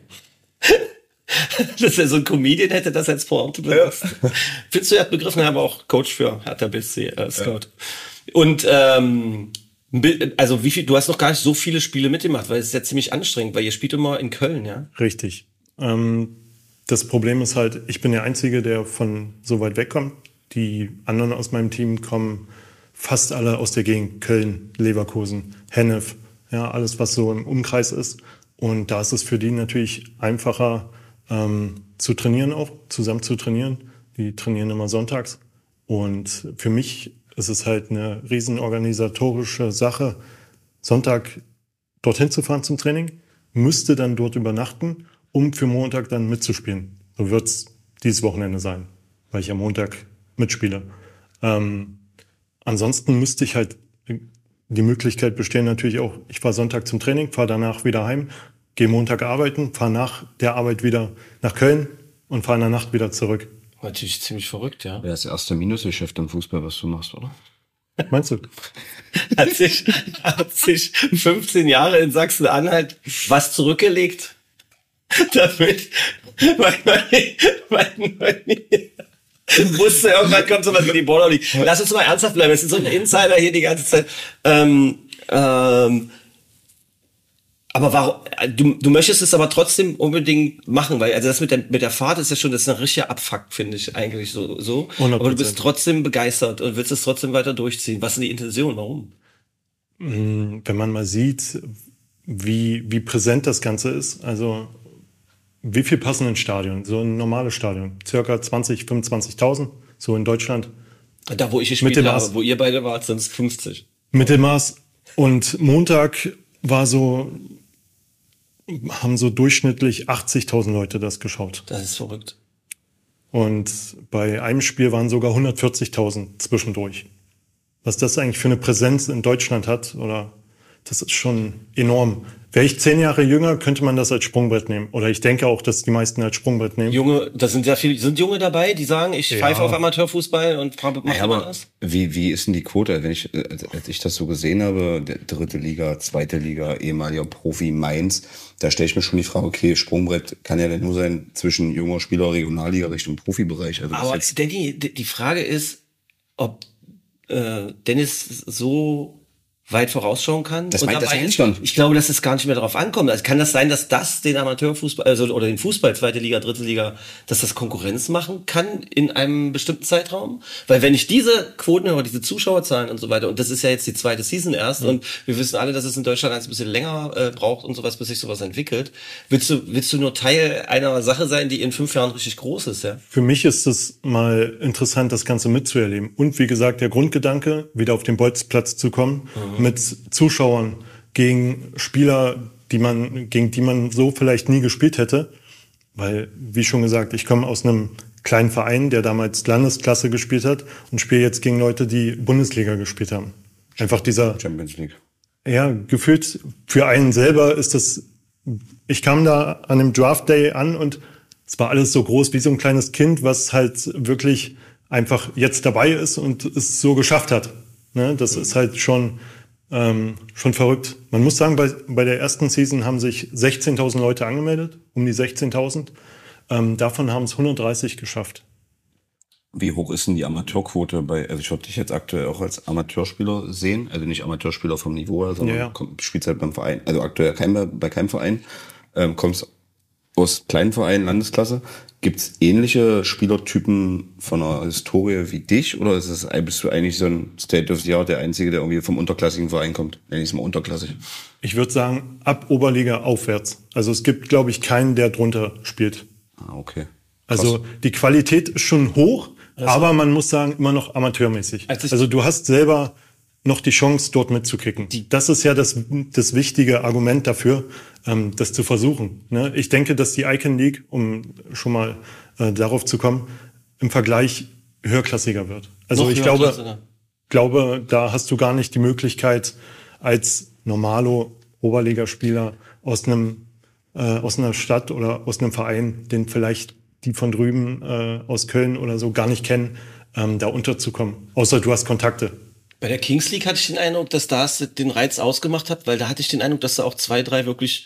Speaker 4: Dass er so ein Comedian hätte das als Pointe benutzt. Ja. Findest du, er hat begriffen, er war auch Coach für Hertha B S C, äh, Scout. Ja. Und, ähm, also wie viel, du hast noch gar nicht so viele Spiele mitgemacht, weil es ist ja ziemlich anstrengend, weil ihr spielt immer in Köln, ja?
Speaker 6: Richtig. Ähm, das Problem ist halt, ich bin der Einzige, der von so weit wegkommt. Die anderen aus meinem Team kommen fast alle aus der Gegend. Köln, Leverkusen, Hennef, ja, alles, was so im Umkreis ist. Und da ist es für die natürlich einfacher, ähm, zu trainieren auch, zusammen zu trainieren. Die trainieren immer sonntags. Und für mich ist es halt eine riesen organisatorische Sache, Sonntag dorthin zu fahren zum Training, müsste dann dort übernachten, um für Montag dann mitzuspielen. So wird es dieses Wochenende sein, weil ich am Montag mitspiele. Ähm, ansonsten müsste ich halt die Möglichkeit bestehen natürlich auch, ich fahre Sonntag zum Training, fahre danach wieder heim, gehe Montag arbeiten, fahre nach der Arbeit wieder nach Köln und fahre in der Nacht wieder zurück.
Speaker 4: Natürlich ziemlich verrückt, ja.
Speaker 5: Ja, das erste Minusgeschäft im Fußball, was du machst, oder?
Speaker 6: Meinst du?
Speaker 4: Hat sich, hat sich fünfzehn Jahre in Sachsen-Anhalt was zurückgelegt, damit, weil man, weil man wusste, irgendwann kommt sowas wie die Border League. Lass uns mal ernsthaft bleiben. Es ist so ein Insider hier die ganze Zeit. Ähm, ähm, aber warum, du, du möchtest es aber trotzdem unbedingt machen, weil, also das mit der, mit der Fahrt ist ja schon, das ist ein richtiger Abfuck, finde ich eigentlich so, so.
Speaker 6: hundert Prozent.
Speaker 4: Aber du bist trotzdem begeistert und willst es trotzdem weiter durchziehen. Was ist die Intention? Warum?
Speaker 6: Wenn man mal sieht, wie, wie präsent das Ganze ist, also, wie viel passen ins Stadion? So ein normales Stadion. Circa zwanzig, fünfundzwanzigtausend, so in Deutschland.
Speaker 4: Da, wo ich gespielt
Speaker 6: Mittelmaß.
Speaker 4: habe, wo ihr beide wart, sind es fünfzig.
Speaker 6: Mittelmaß. Und Montag war so, haben so durchschnittlich achtzigtausend Leute das geschaut.
Speaker 4: Das ist verrückt.
Speaker 6: Und bei einem Spiel waren sogar hundertvierzigtausend zwischendurch. Was das eigentlich für eine Präsenz in Deutschland hat, oder, das ist schon enorm. Wäre ich zehn Jahre jünger, könnte man das als Sprungbrett nehmen. Oder ich denke auch, dass die meisten als Sprungbrett nehmen.
Speaker 4: Junge, da sind ja viele, sind Junge dabei, die sagen, ich
Speaker 6: Ja.
Speaker 4: pfeife auf Amateurfußball und mache
Speaker 5: Ja,
Speaker 4: immer
Speaker 5: aber
Speaker 4: das.
Speaker 5: wie, wie ist denn die Quote? Wenn ich, als ich das so gesehen habe, der dritte Liga, zweite Liga, ehemaliger Profi Mainz, da stelle ich mir schon die Frage, okay, Sprungbrett kann ja dann nur sein zwischen junger Spieler, Regionalliga Richtung Profibereich. Also das
Speaker 4: Aber
Speaker 5: ist jetzt,
Speaker 4: Danny, die die Frage ist, ob äh, Dennis so weit vorausschauen kann.
Speaker 5: Das
Speaker 4: Und
Speaker 5: meint das
Speaker 4: dabei
Speaker 5: eigentlich
Speaker 4: ist-
Speaker 5: schon.
Speaker 4: Ich glaube, dass es gar nicht mehr darauf ankommt. Also kann das sein, dass das den Amateurfußball, also oder den Fußball, zweite Liga, dritte Liga, dass das Konkurrenz machen kann in einem bestimmten Zeitraum? Weil wenn ich diese Quoten höre, diese Zuschauerzahlen und so weiter, und das ist ja jetzt die zweite Season erst,
Speaker 6: Mhm.
Speaker 4: und wir wissen alle, dass es in Deutschland ein bisschen länger äh, braucht und sowas, bis sich sowas entwickelt. Willst du, willst du nur Teil einer Sache sein, die in fünf Jahren richtig groß ist, ja?
Speaker 6: Für mich ist es mal interessant, das Ganze mitzuerleben. Und wie gesagt, der Grundgedanke, wieder auf den Bolzplatz zu kommen, mit Zuschauern gegen Spieler, die man, gegen die man so vielleicht nie gespielt hätte. Weil, wie schon gesagt, ich komme aus einem kleinen Verein, der damals Landesklasse gespielt hat und spiele jetzt gegen Leute, die Bundesliga gespielt haben. Einfach dieser,
Speaker 5: Champions League.
Speaker 6: ja, gefühlt für einen selber ist das, ich kam da an dem Draft Day an und es war alles so groß wie so ein kleines Kind, was halt wirklich einfach jetzt dabei ist und es so geschafft hat. Ne? Das ist halt schon, ähm, schon verrückt. Man muss sagen, bei, bei der ersten Season haben sich sechzehntausend Leute angemeldet, um die sechzehntausend. Ähm, davon haben es hundertdreißig geschafft.
Speaker 5: Wie hoch ist denn die Amateurquote bei, also ich würde dich jetzt aktuell auch als Amateurspieler sehen, also nicht Amateurspieler vom Niveau her, sondern
Speaker 6: Ja, ja.
Speaker 5: komm, spielst halt beim Verein, also aktuell kein, bei keinem Verein, ähm, kommst aus kleinen Vereinen, Landesklasse. Gibt's ähnliche Spielertypen von einer Historie wie dich, oder ist es, bist du eigentlich so ein State of the Art, der Einzige, der irgendwie vom unterklassigen Verein kommt? Nenn ich es mal unterklassig.
Speaker 6: Ich würde sagen, ab Oberliga aufwärts. Also es gibt, glaube ich, keinen, der drunter spielt.
Speaker 5: Ah, okay.
Speaker 6: Also die Qualität ist schon hoch, aber man muss sagen, immer noch amateurmäßig.
Speaker 4: Als ich-
Speaker 6: Also du hast selber noch die Chance, dort mitzukicken. Das ist ja das, das wichtige Argument dafür, ähm, das zu versuchen. Ne? Ich denke, dass die Icon League, um schon mal äh, darauf zu kommen, im Vergleich höherklassiger wird. Also
Speaker 4: Noch
Speaker 6: ich glaube,
Speaker 4: höherklassiger.
Speaker 6: glaube, da hast du gar nicht die Möglichkeit, als Normalo Oberligaspieler aus einem äh, aus einer Stadt oder aus einem Verein, den vielleicht die von drüben äh, aus Köln oder so gar nicht kennen, ähm, da unterzukommen. Außer du hast Kontakte.
Speaker 4: Bei der Kings League hatte ich den Eindruck, dass da es den Reiz ausgemacht hat, weil da hatte ich den Eindruck, dass da auch zwei, drei wirklich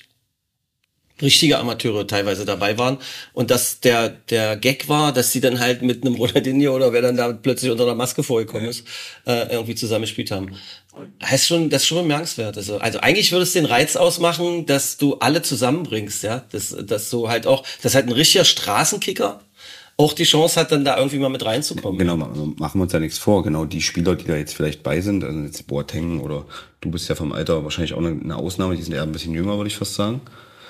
Speaker 4: richtige Amateure teilweise dabei waren und dass der der Gag war, dass sie dann halt mit einem Ronaldinho oder wer dann da plötzlich unter der Maske vorgekommen ist, äh, irgendwie zusammengespielt haben. Das ist schon, das ist schon bemerkenswert. Also, also eigentlich würde es den Reiz ausmachen, dass du alle zusammenbringst, ja, dass dass so halt auch, dass halt ein richtiger Straßenkicker auch die Chance hat, dann da irgendwie mal mit reinzukommen.
Speaker 5: Genau, machen wir uns ja nichts vor. Genau die Spieler, die da jetzt vielleicht bei sind, also jetzt Boateng oder du bist ja vom Alter wahrscheinlich auch eine Ausnahme, die sind eher ein bisschen jünger, würde ich fast sagen.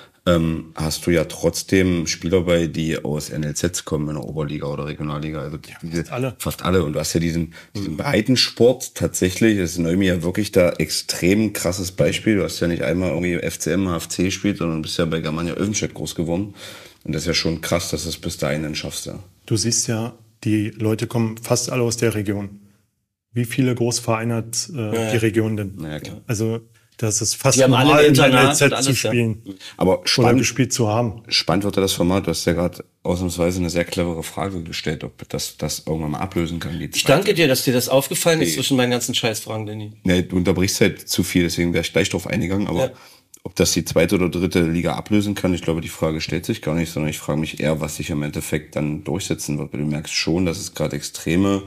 Speaker 5: Ähm, hast du ja trotzdem Spieler bei, die aus N L Zs kommen in der Oberliga oder Regionalliga. Also diese,
Speaker 6: fast alle.
Speaker 5: Fast alle. Und du hast ja diesen, diesen Breitensport tatsächlich, das ist Neumi ja wirklich da extrem krasses Beispiel. Du hast ja nicht einmal irgendwie F C M, H F C gespielt, sondern bist ja bei Germania Övenstedt groß geworden. Und das ist ja schon krass, dass du es bis dahin dann schaffst, ja.
Speaker 6: Du siehst ja, die Leute kommen fast alle aus der Region. Wie viele Großvereine hat äh,
Speaker 4: ja.
Speaker 6: die Region denn?
Speaker 5: Naja, klar.
Speaker 6: Also das ist fast
Speaker 4: Die haben alle
Speaker 6: normal,
Speaker 4: ein
Speaker 6: in
Speaker 4: Internat
Speaker 6: N L Z
Speaker 4: und
Speaker 6: zu
Speaker 4: alles, ja.
Speaker 6: spielen
Speaker 5: Aber
Speaker 6: oder
Speaker 5: spannend,
Speaker 6: gespielt zu haben.
Speaker 5: spannend wird ja das Format. Du hast ja gerade ausnahmsweise eine sehr clevere Frage gestellt, ob das das irgendwann mal ablösen kann. Die
Speaker 4: Ich danke dir, dass dir das aufgefallen ist zwischen meinen ganzen Scheißfragen, Danny.
Speaker 5: Nee, du unterbrichst halt zu viel, deswegen wäre ich gleich drauf eingegangen. Aber
Speaker 4: Ja.
Speaker 5: ob das die zweite oder dritte Liga ablösen kann, ich glaube, die Frage stellt sich gar nicht, sondern ich frage mich eher, was sich im Endeffekt dann durchsetzen wird. Weil du merkst schon, dass es gerade extreme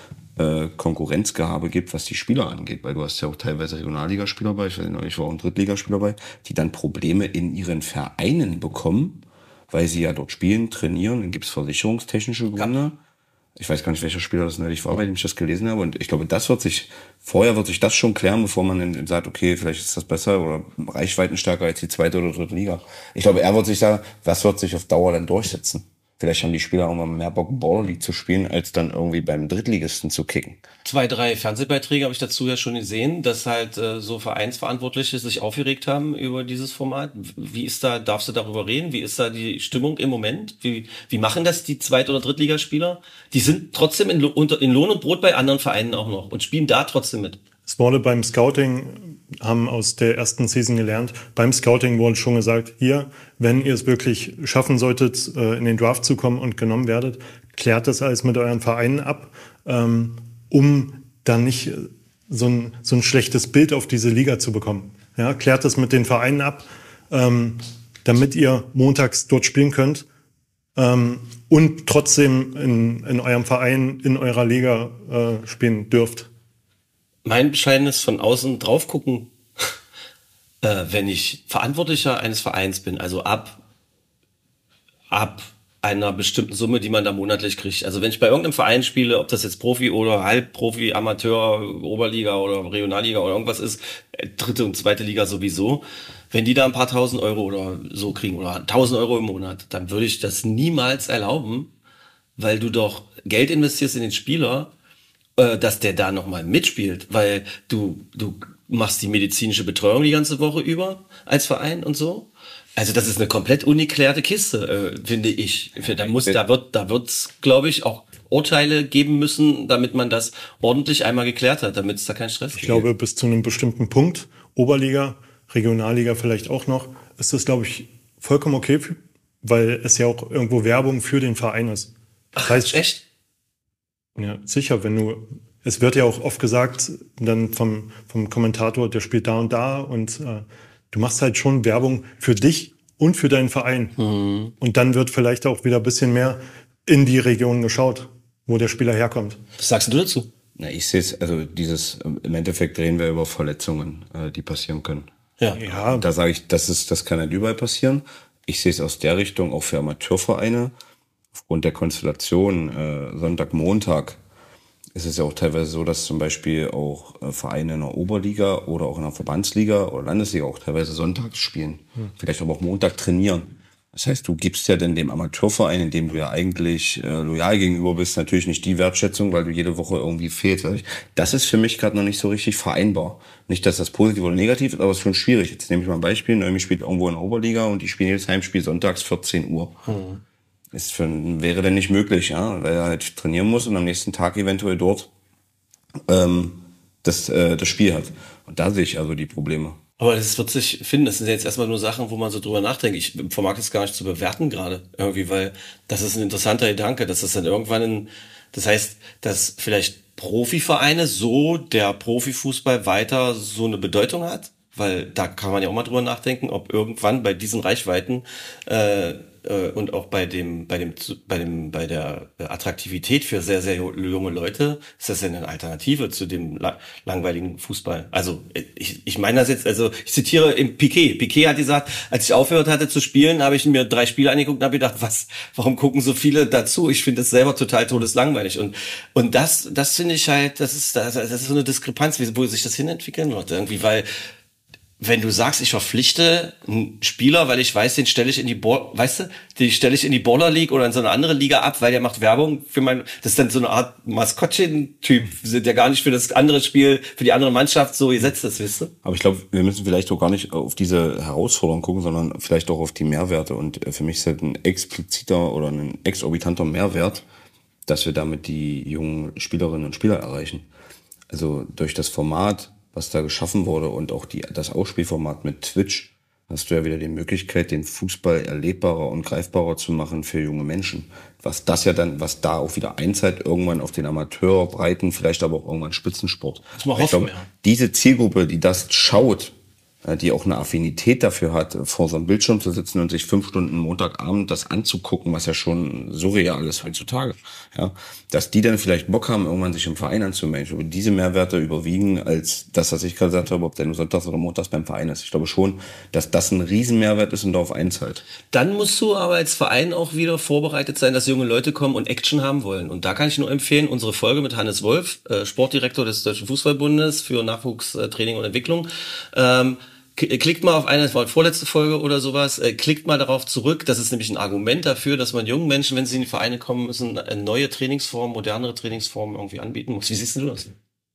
Speaker 5: äh, Konkurrenzgehabe gibt, was die Spieler angeht. Weil du hast ja auch teilweise Regionalligaspieler bei, ich weiß nicht, ich war auch ein Drittligaspieler bei, die dann Probleme in ihren Vereinen bekommen, weil sie ja dort spielen, trainieren. Dann gibt es versicherungstechnische Gründe. Ich weiß gar nicht, welcher Spieler das neulich war, bei dem ich das gelesen habe. Und ich glaube, das wird sich, vorher wird sich das schon klären, bevor man dann sagt, okay, vielleicht ist das besser oder reichweitenstärker als die zweite oder dritte Liga. Ich glaube, er wird sich sagen, was wird sich auf Dauer dann durchsetzen? Vielleicht haben die Spieler auch mal mehr Bock, Baller League zu spielen, als dann irgendwie beim Drittligisten zu kicken.
Speaker 4: Zwei, drei Fernsehbeiträge habe ich dazu ja schon gesehen, dass halt äh, so Vereinsverantwortliche sich aufgeregt haben über dieses Format. Wie ist da, darfst du darüber reden? Wie ist da die Stimmung im Moment? Wie, wie machen das die Zweit- oder Drittligaspieler? Die sind trotzdem in, Lo- unter, in Lohn und Brot bei anderen Vereinen auch noch und spielen da trotzdem mit.
Speaker 6: Es wurde beim Scouting, haben aus der ersten Season gelernt, beim Scouting wurde schon gesagt, hier, wenn ihr es wirklich schaffen solltet, äh, in den Draft zu kommen und genommen werdet, klärt das alles mit euren Vereinen ab, ähm, um dann nicht so ein, so ein schlechtes Bild auf diese Liga zu bekommen. Ja, klärt das mit den Vereinen ab, ähm, damit ihr montags dort spielen könnt ähm, und trotzdem in, in eurem Verein, in eurer Liga äh, spielen dürft.
Speaker 4: Mein bescheidenes von außen drauf gucken, äh, wenn ich Verantwortlicher eines Vereins bin, also ab, ab einer bestimmten Summe, die man da monatlich kriegt. Also wenn ich bei irgendeinem Verein spiele, ob das jetzt Profi oder Halbprofi, Amateur, Oberliga oder Regionalliga oder irgendwas ist, äh, dritte und zweite Liga sowieso, wenn die da ein paar tausend Euro oder so kriegen oder tausend Euro im Monat, dann würde ich das niemals erlauben, weil du doch Geld investierst in den Spieler, dass der da nochmal mitspielt, weil du du machst die medizinische Betreuung die ganze Woche über als Verein und so. Also das ist eine komplett ungeklärte Kiste, äh, finde ich. Da muss, da wird, da wird's, glaube ich, auch Urteile geben müssen, damit man das ordentlich einmal geklärt hat, damit es da keinen Stress gibt.
Speaker 6: Ich glaube, bis zu einem bestimmten Punkt, Oberliga, Regionalliga vielleicht auch noch, ist das, glaube ich, vollkommen okay, weil es ja auch irgendwo Werbung für den Verein ist. Das heißt,
Speaker 4: Ach, echt?
Speaker 6: Ja, sicher, wenn du, es wird ja auch oft gesagt, dann vom, vom Kommentator, der spielt da und da und äh, du machst halt schon Werbung für dich und für deinen Verein. Mhm. Und dann wird vielleicht auch wieder ein bisschen mehr in die Region geschaut, wo der Spieler herkommt.
Speaker 4: Was sagst du dazu?
Speaker 5: Na, ich sehe es, also dieses, im Endeffekt reden wir über Verletzungen, äh, die passieren können.
Speaker 4: Ja.
Speaker 6: Ja,
Speaker 5: Da sage ich, das ist, das kann halt überall passieren. Ich sehe es aus der Richtung auch für Amateurvereine. Aufgrund der Konstellation äh, Sonntag, Montag ist es ja auch teilweise so, dass zum Beispiel auch äh, Vereine in der Oberliga oder auch in der Verbandsliga oder Landesliga auch teilweise sonntags spielen. Hm. Vielleicht aber auch Montag trainieren. Das heißt, du gibst ja dann dem Amateurverein, in dem du ja eigentlich äh, loyal gegenüber bist, natürlich nicht die Wertschätzung, weil du jede Woche irgendwie fehlst. Das ist für mich gerade noch nicht so richtig vereinbar. Nicht, dass das positiv oder negativ ist, aber es ist schon schwierig. Jetzt nehme ich mal ein Beispiel. Neumi spielt irgendwo in der Oberliga und die spielen jedes Heimspiel sonntags vierzehn Uhr. Hm. ist für, wäre dann nicht möglich, ja, weil er halt trainieren muss und am nächsten Tag eventuell dort ähm, das, äh, das Spiel hat. Und da sehe ich also die Probleme.
Speaker 4: Aber das wird sich finden. Das sind jetzt erstmal nur Sachen, wo man so drüber nachdenkt. Ich vermag es gar nicht zu bewerten gerade irgendwie, weil das ist ein interessanter Gedanke, dass das dann irgendwann ein, das heißt, dass vielleicht Profivereine so der Profifußball weiter so eine Bedeutung hat, weil da kann man ja auch mal drüber nachdenken, ob irgendwann bei diesen Reichweiten äh, äh, und auch bei dem bei dem bei dem bei der Attraktivität für sehr sehr junge Leute ist das ja eine Alternative zu dem la- langweiligen Fußball. Also ich ich meine das jetzt, also ich zitiere im Piquet. Piquet hat gesagt, als ich aufgehört hatte zu spielen, habe ich mir drei Spiele angeguckt und habe gedacht, was, warum gucken so viele dazu? Ich finde das selber total todeslangweilig und und das das finde ich halt, das ist das, das ist so eine Diskrepanz, wie, wo sich das hinentwickeln wird irgendwie, weil wenn du sagst, ich verpflichte einen Spieler, weil ich weiß, den stelle ich in die Ball, weißt du, den stelle ich in die Baller League oder in so eine andere Liga ab, weil der macht Werbung für mein, das ist dann so eine Art Maskottchen-Typ, der gar nicht für das andere Spiel, für die andere Mannschaft so gesetzt ist, weißt du?
Speaker 5: Aber ich glaube, wir müssen vielleicht auch gar nicht auf diese Herausforderung gucken, sondern vielleicht auch auf die Mehrwerte. Und für mich ist halt ein expliziter oder ein exorbitanter Mehrwert, dass wir damit die jungen Spielerinnen und Spieler erreichen. Also durch das Format, was da geschaffen wurde und auch die, das Ausspielformat mit Twitch, hast du ja wieder die Möglichkeit, den Fußball erlebbarer und greifbarer zu machen für junge Menschen. Was das ja dann, was da auch wieder einzahlt, irgendwann auf den Amateur, Breiten, vielleicht aber auch irgendwann Spitzensport.
Speaker 4: Das muss man
Speaker 5: ich
Speaker 4: hoffen,
Speaker 5: glaube,
Speaker 4: ja.
Speaker 5: diese Zielgruppe, die das schaut, die auch eine Affinität dafür hat, vor so einem Bildschirm zu sitzen und sich fünf Stunden Montagabend das anzugucken, was ja schon surreal ist heutzutage, ja, dass die dann vielleicht Bock haben, irgendwann sich im Verein anzumelden. Aber diese Mehrwerte überwiegen als das, was ich gerade gesagt habe, ob der nur sonntags oder montags beim Verein ist. Ich glaube schon, dass das ein Riesenmehrwert ist und darauf einzahlt.
Speaker 4: Dann musst du aber als Verein auch wieder vorbereitet sein, dass junge Leute kommen und Action haben wollen. Und da kann ich nur empfehlen, unsere Folge mit Hannes Wolf, äh, Sportdirektor des Deutschen Fußballbundes für Nachwuchstraining und Entwicklung. Ähm, Klickt mal auf eine, das war die vorletzte Folge oder sowas, äh, klickt mal darauf zurück. Das ist nämlich ein Argument dafür, dass man jungen Menschen, wenn sie in die Vereine kommen müssen, eine neue Trainingsformen, modernere Trainingsformen irgendwie anbieten muss. Wie siehst du das?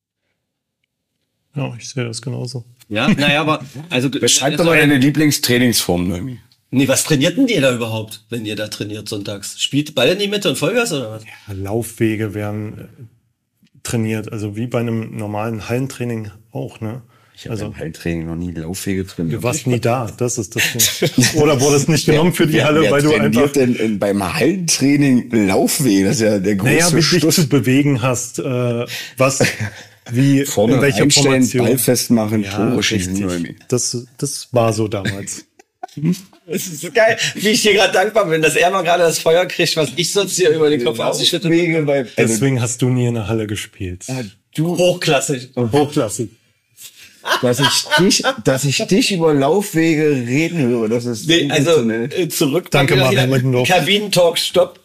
Speaker 6: Ja, ich sehe das genauso.
Speaker 4: Ja, naja, aber also
Speaker 5: Beschreib doch mal deine Lieblingstrainingsform, Noemi.
Speaker 4: Nee, was trainiert denn ihr da überhaupt, wenn ihr da trainiert sonntags? Spielt Ball in die Mitte und Vollgas oder was?
Speaker 6: Ja, Laufwege werden äh, trainiert, also wie bei einem normalen Hallentraining auch, ne?
Speaker 5: Ich habe
Speaker 6: Also,
Speaker 5: beim Hallentraining noch nie Laufwege trainiert.
Speaker 6: du warst nie da, das ist das Ding. Oder wurde es nicht genommen für die
Speaker 5: wer,
Speaker 6: Halle,
Speaker 5: wer
Speaker 6: weil du einfach...
Speaker 5: denn in, beim Hallentraining Laufwege? Das ist ja der große
Speaker 6: Naja, wie dich
Speaker 5: Schluss.
Speaker 6: zu bewegen hast, äh, was, wie,
Speaker 5: Vorne
Speaker 6: in welcher
Speaker 5: reinstellen,
Speaker 6: Formation.
Speaker 5: Ball festmachen,
Speaker 6: Ja,
Speaker 5: Tore schießen.
Speaker 6: richtig.
Speaker 5: Noemi.
Speaker 6: Das, das war so damals.
Speaker 4: Das ist so geil, wie ich dir gerade dankbar bin, dass er mal gerade das Feuer kriegt, was ich sonst hier über den Kopf ausschütte.
Speaker 5: Laufwege bei, also,
Speaker 6: Deswegen hast du nie in der Halle gespielt.
Speaker 5: du,
Speaker 4: Hochklassig.
Speaker 6: Hochklassig.
Speaker 5: dass ich dich, dass ich dich über Laufwege reden höre, das ist
Speaker 4: Nee, also
Speaker 5: sensationell.
Speaker 4: äh, zurück.
Speaker 6: Danke,
Speaker 4: mal
Speaker 6: Martin
Speaker 4: wieder.
Speaker 6: Mittendorf.
Speaker 4: Kabinentalk, stopp.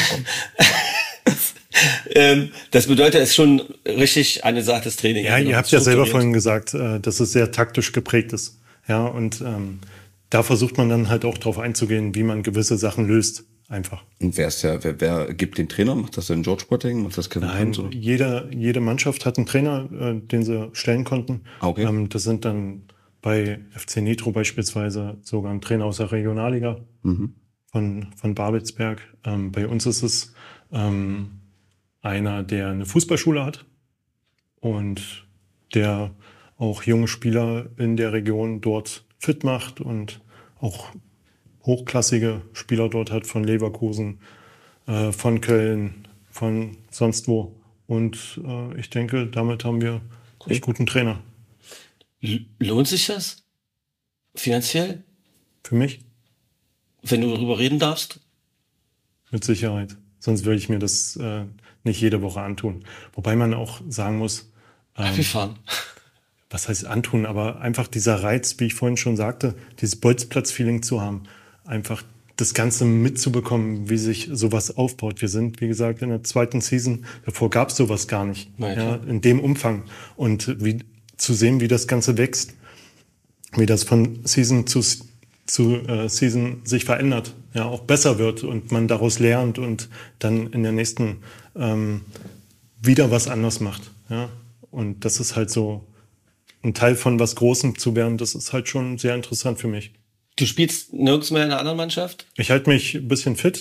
Speaker 4: ähm, das bedeutet, es ist schon richtig angesagtes Training.
Speaker 6: Ja,
Speaker 4: Also
Speaker 6: ihr habt ja selber
Speaker 4: strukturiert.
Speaker 6: vorhin gesagt, äh, dass es sehr taktisch geprägt ist. Ja, und ähm, da versucht man dann halt auch drauf einzugehen, wie man gewisse Sachen löst. Einfach.
Speaker 5: Und wer ist ja, wer, wer gibt den Trainer? Macht das denn George Boateng? Macht das Kevin
Speaker 6: Nein,
Speaker 5: Prince, oder?
Speaker 6: jede, jede Mannschaft hat einen Trainer, äh, den sie stellen konnten.
Speaker 5: Ah, okay.
Speaker 6: Ähm, das sind dann bei F C Nitro beispielsweise sogar ein Trainer aus der Regionalliga
Speaker 5: Mhm.
Speaker 6: von, von Babelsberg. Ähm, bei uns ist es ähm, einer, der eine Fußballschule hat und der auch junge Spieler in der Region dort fit macht und auch hochklassige Spieler dort hat, von Leverkusen, äh, von Köln, von sonst wo. Und äh, ich denke, damit haben wir einen echt guten Trainer.
Speaker 4: L- Lohnt sich das? Finanziell?
Speaker 6: Für mich
Speaker 4: Wenn du darüber reden darfst?
Speaker 6: mit Sicherheit. Sonst würde ich mir das äh, nicht jede Woche antun. Wobei man auch sagen muss, ähm,
Speaker 4: Wir fahren.
Speaker 6: was heißt antun, aber einfach dieser Reiz, wie ich vorhin schon sagte, dieses Bolzplatz-Feeling zu haben, einfach das Ganze mitzubekommen, wie sich sowas aufbaut. Wir sind, wie gesagt, in der zweiten Season, davor gab es sowas gar nicht,
Speaker 4: Ja,
Speaker 6: ja, in dem Umfang. Und wie, zu sehen, wie das Ganze wächst, wie das von Season zu, zu äh, Season sich verändert, ja, auch besser wird und man daraus lernt und dann in der nächsten ähm, wieder was anders macht. Ja. Und das ist halt so, ein Teil von was Großem zu werden, das ist halt schon sehr interessant für mich.
Speaker 4: Du spielst nirgends mehr in einer anderen Mannschaft?
Speaker 6: Ich halte mich ein bisschen fit.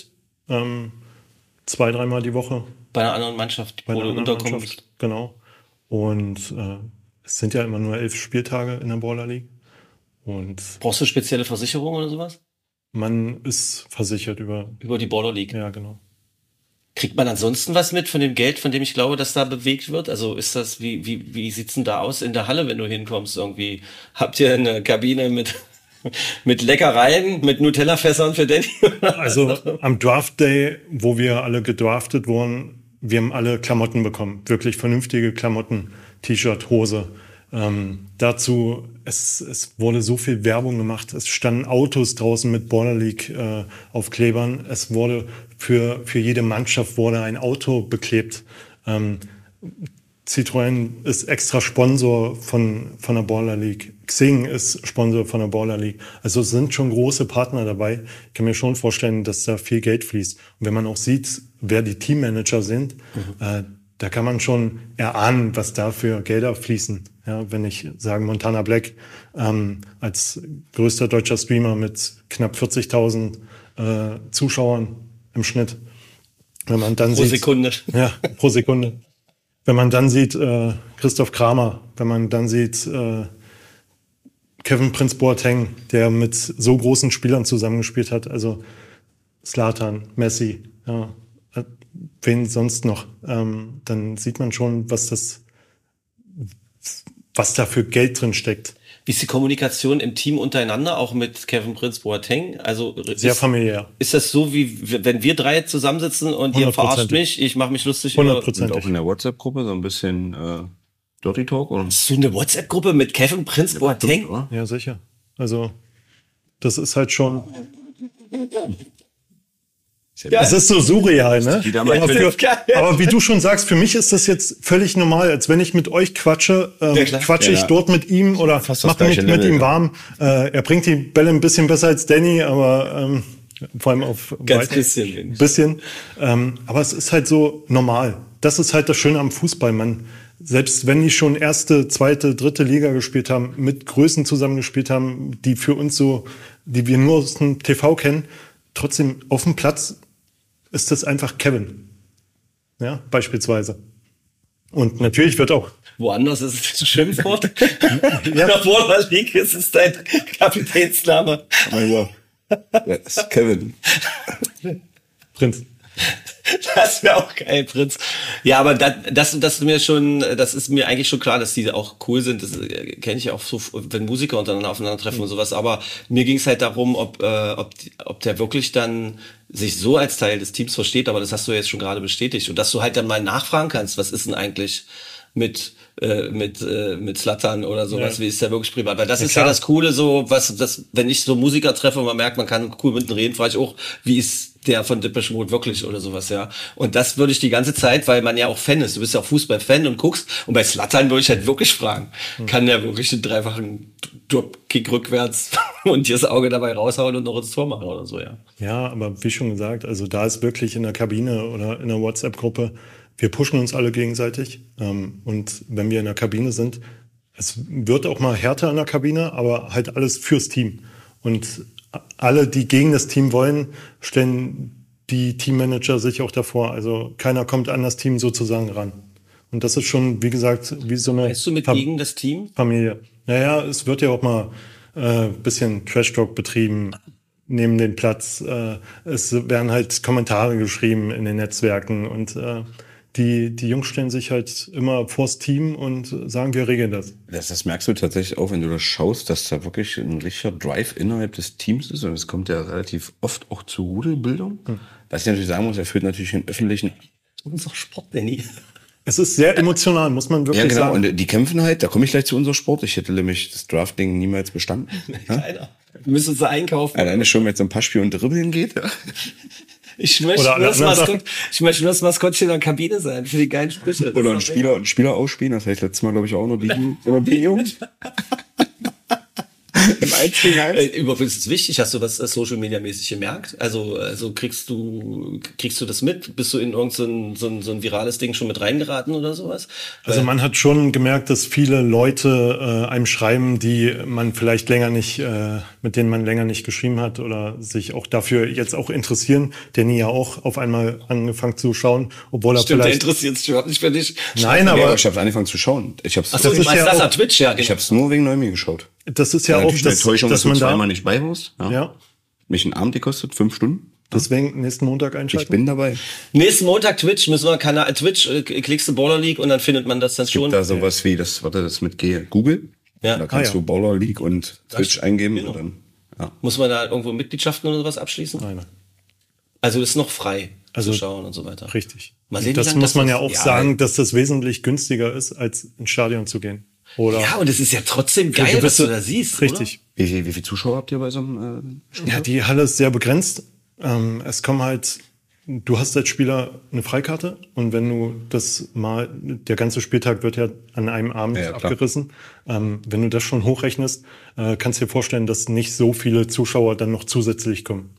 Speaker 6: ähm, zwei, dreimal die Woche.
Speaker 4: Bei einer anderen Mannschaft,
Speaker 6: Bei
Speaker 4: wo
Speaker 6: einer
Speaker 4: du
Speaker 6: anderen
Speaker 4: unterkommst.
Speaker 6: Mannschaft, genau. Und äh, es sind ja immer nur elf Spieltage in der Baller League. Und
Speaker 4: Brauchst du spezielle Versicherung oder sowas?
Speaker 6: man ist versichert über,
Speaker 4: Über die Baller League.
Speaker 6: ja genau.
Speaker 4: Kriegt man ansonsten was mit von dem Geld, von dem ich glaube, dass da bewegt wird? Also ist das, wie, wie, wie sieht's denn da aus in der Halle, wenn du hinkommst irgendwie? Habt ihr eine Kabine mit, mit Leckereien, mit Nutella-Fässern für Danny?
Speaker 6: Also am Draft Day, wo wir alle gedraftet wurden, wir haben alle Klamotten bekommen. Wirklich vernünftige Klamotten, T-Shirt, Hose. Ähm, dazu, es, es wurde so viel Werbung gemacht. Es standen Autos draußen mit Baller League äh, Aufklebern. Es wurde für, für jede Mannschaft wurde ein Auto beklebt. Ähm, Citroën ist extra Sponsor von, von der Baller League. Xing ist Sponsor von der Baller League. Also es sind schon große Partner dabei. Ich kann mir schon vorstellen, dass da viel Geld fließt. Und wenn man auch sieht, wer die Teammanager sind, mhm. äh, da kann man schon erahnen, was da für Gelder fließen. Ja, wenn ich sage, Montana Black ähm, als größter deutscher Streamer mit knapp vierzigtausend äh, Zuschauern im Schnitt. Wenn man dann
Speaker 4: Pro
Speaker 6: sieht,
Speaker 4: Sekunde.
Speaker 6: Ja, pro Sekunde. Wenn man dann sieht, äh, Christoph Kramer, wenn man dann sieht, äh, Kevin Prince Boateng, der mit so großen Spielern zusammengespielt hat, also Zlatan, Messi, ja, wen sonst noch, ähm, dann sieht man schon, was das, was da für Geld drin steckt.
Speaker 4: Wie ist die Kommunikation im Team untereinander, auch mit Kevin Prince Boateng? Also
Speaker 6: sehr
Speaker 4: ist,
Speaker 6: familiär.
Speaker 4: Ist das so, wie wenn wir drei zusammensitzen und ihr verarscht mich, ich mache mich lustig über...
Speaker 5: Und auch in der WhatsApp-Gruppe so ein bisschen äh, Dirty Talk? Oder?
Speaker 4: Hast du eine WhatsApp-Gruppe mit Kevin Prince Boateng?
Speaker 6: Ja, sicher. Also das ist halt schon... Ja, es ist so surreal, ne? Aber, für, aber wie du schon sagst, für mich ist das jetzt völlig normal. Als wenn ich mit euch quatsche, ähm, ja, quatsche ich ja. dort mit ihm oder mache mich mit ihm warm. Äh, er bringt die Bälle ein bisschen besser als Danny, aber ähm, vor allem auf
Speaker 4: ganz bisschen.
Speaker 6: bisschen. Ähm, aber es ist halt so normal. Das ist halt das Schöne am Fußball. Man, selbst wenn die schon erste, zweite, dritte Liga gespielt haben, mit Größen zusammengespielt haben, die für uns so, die wir nur aus dem T V kennen, trotzdem auf dem Platz ist das einfach Kevin. Ja, beispielsweise. Und natürlich wird auch...
Speaker 4: Woanders ist es ein Schimpfwort. Ja. In der Baller League ist es dein Kapitänsname.
Speaker 5: Aber ja, das ist Kevin.
Speaker 6: Prinz.
Speaker 4: Das wäre auch geil, Prinz. Ja, aber das, das, das ist mir schon, das ist mir eigentlich schon klar, dass die auch cool sind. Das kenne ich auch so, wenn Musiker untereinander aufeinandertreffen mhm. und sowas. Aber mir ging es halt darum, ob, äh, ob, ob der wirklich dann sich so als Teil des Teams versteht. Aber das hast du jetzt schon gerade bestätigt. Und dass du halt dann mal nachfragen kannst, was ist denn eigentlich mit äh, mit äh, mit Zlatan oder sowas, ja. Wie ist der wirklich privat? Weil das ja, ist klar. Ja das Coole, so was, das, wenn ich so Musiker treffe und man merkt, man kann cool mit denen reden, frage ich auch, wie ist der von Depeche Mode wirklich oder sowas, ja. Und das würde ich die ganze Zeit, weil man ja auch Fan ist. Du bist ja auch Fußballfan und guckst. Und bei Zlatan würde ich halt wirklich fragen, hm. kann der wirklich einen dreifachen Dropkick rückwärts und dir das Auge dabei raushauen und noch ins Tor machen oder so, ja.
Speaker 6: Ja, aber wie schon gesagt, also da ist wirklich in der Kabine oder in der WhatsApp-Gruppe, wir pushen uns alle gegenseitig. Ähm, und wenn wir in der Kabine sind, es wird auch mal härter in der Kabine, aber halt alles fürs Team. Und alle, die gegen das Team wollen, stellen die Teammanager sich auch davor. Also keiner kommt an das Team sozusagen ran. Und das ist schon, wie gesagt, wie so eine...
Speaker 4: Weißt du mit Fam- gegen das Team?
Speaker 6: Familie. Naja, es wird ja auch mal ein äh, bisschen Trash-Talk betrieben neben dem Platz. Äh, es werden halt Kommentare geschrieben in den Netzwerken und äh, die, die Jungs stellen sich halt immer vors Team und sagen, wir regeln das.
Speaker 5: das. Das merkst du tatsächlich auch, wenn du das schaust, dass da wirklich ein richtiger Drive innerhalb des Teams ist. Und es kommt ja relativ oft auch zu Rudelbildung. Hm. Was ich natürlich sagen muss, er führt natürlich den öffentlichen...
Speaker 4: Unser Sport, Danny.
Speaker 6: Es ist sehr emotional, muss man wirklich sagen.
Speaker 5: Ja, genau. Und die kämpfen halt, da komme ich gleich zu unserem Sport. Ich hätte nämlich das Drafting niemals bestanden.
Speaker 4: Keiner. Wir müssen uns einkaufen.
Speaker 5: Alleine schon, wenn es um Passspiel und Dribbeln geht. Ja.
Speaker 4: Ich möchte, nur das Maskott, ich möchte nur das Maskottchen in der Kabine sein, für die geilen Sprüche.
Speaker 5: Oder ein Spieler, ein Spieler ausspielen, das heißt letztes Mal, glaube ich, auch noch die, die Jungs. Im eins gegen eins?
Speaker 4: Äh, Überhaupt ist es wichtig. Hast du was äh, Social Media mäßig gemerkt? Also, also kriegst du, kriegst du das mit? Bist du in irgend so ein, so ein, so ein virales Ding schon mit reingeraten oder sowas?
Speaker 6: Also
Speaker 4: Weil,
Speaker 6: man hat schon gemerkt, dass viele Leute äh, einem schreiben, die man vielleicht länger nicht, äh, mit denen man länger nicht geschrieben hat oder sich auch dafür jetzt auch interessieren. Danny ja auch auf einmal angefangen zu schauen, obwohl er
Speaker 4: stimmt, der
Speaker 6: vielleicht...
Speaker 4: interessiert sich überhaupt nicht für dich.
Speaker 6: Nein,
Speaker 5: Ja,
Speaker 6: aber
Speaker 5: aber ich habe angefangen zu schauen. Ich habe
Speaker 4: Achso,
Speaker 6: Das
Speaker 4: du
Speaker 6: ist
Speaker 4: meinst
Speaker 6: ja
Speaker 4: das
Speaker 6: auch-
Speaker 4: an Twitch, ja,
Speaker 5: ich
Speaker 4: genau.
Speaker 5: hab's nur wegen Neumi geschaut.
Speaker 6: das ist ja,
Speaker 5: Ja,
Speaker 6: auch
Speaker 5: natürlich eine
Speaker 6: das,
Speaker 5: Enttäuschung, dass
Speaker 6: dass
Speaker 5: du
Speaker 6: man
Speaker 5: zweimal
Speaker 6: da...
Speaker 5: nicht bei warst. Ja.
Speaker 6: Ja,
Speaker 5: Mich einen Abend gekostet, fünf Stunden.
Speaker 6: deswegen nächsten Montag
Speaker 5: Ich
Speaker 6: einschalten.
Speaker 5: bin dabei.
Speaker 4: Nächsten Montag Twitch, müssen wir Kanal Twitch, äh, klickst du Baller League und dann findet man das dann
Speaker 5: Es
Speaker 4: schon.
Speaker 5: gibt da sowas wie, das, warte, das mit G, Google.
Speaker 4: Ja.
Speaker 5: Da kannst
Speaker 6: Ah, ja.
Speaker 5: du Baller League und Twitch eingeben
Speaker 4: genau.
Speaker 5: und dann, ja.
Speaker 4: Muss man da irgendwo Mitgliedschaften oder sowas abschließen?
Speaker 6: Nein, nein.
Speaker 4: Also ist noch frei
Speaker 6: Also
Speaker 4: zu schauen und so weiter.
Speaker 6: Richtig.
Speaker 4: Mal sehen, wie
Speaker 6: das
Speaker 4: lange
Speaker 6: muss
Speaker 4: das
Speaker 6: man
Speaker 4: ist.
Speaker 6: ja auch
Speaker 5: Ja,
Speaker 6: sagen, dass das wesentlich günstiger ist, als ins Stadion zu gehen. Oder
Speaker 4: Ja, und es ist ja trotzdem
Speaker 6: für
Speaker 4: geil, was
Speaker 6: gewisse-
Speaker 4: du da siehst.
Speaker 6: Richtig.
Speaker 5: Wie, viel- wie viele Zuschauer habt ihr bei so einem äh, Spiel?
Speaker 6: Ja, die Halle ist sehr begrenzt. Ähm, es kommen halt, du hast als Spieler eine Freikarte und wenn du das mal, der ganze Spieltag wird ja an einem Abend
Speaker 5: Ja, ja, klar.
Speaker 6: abgerissen. Ähm, wenn du das schon hochrechnest, äh, kannst du dir vorstellen, dass nicht so viele Zuschauer dann noch zusätzlich kommen.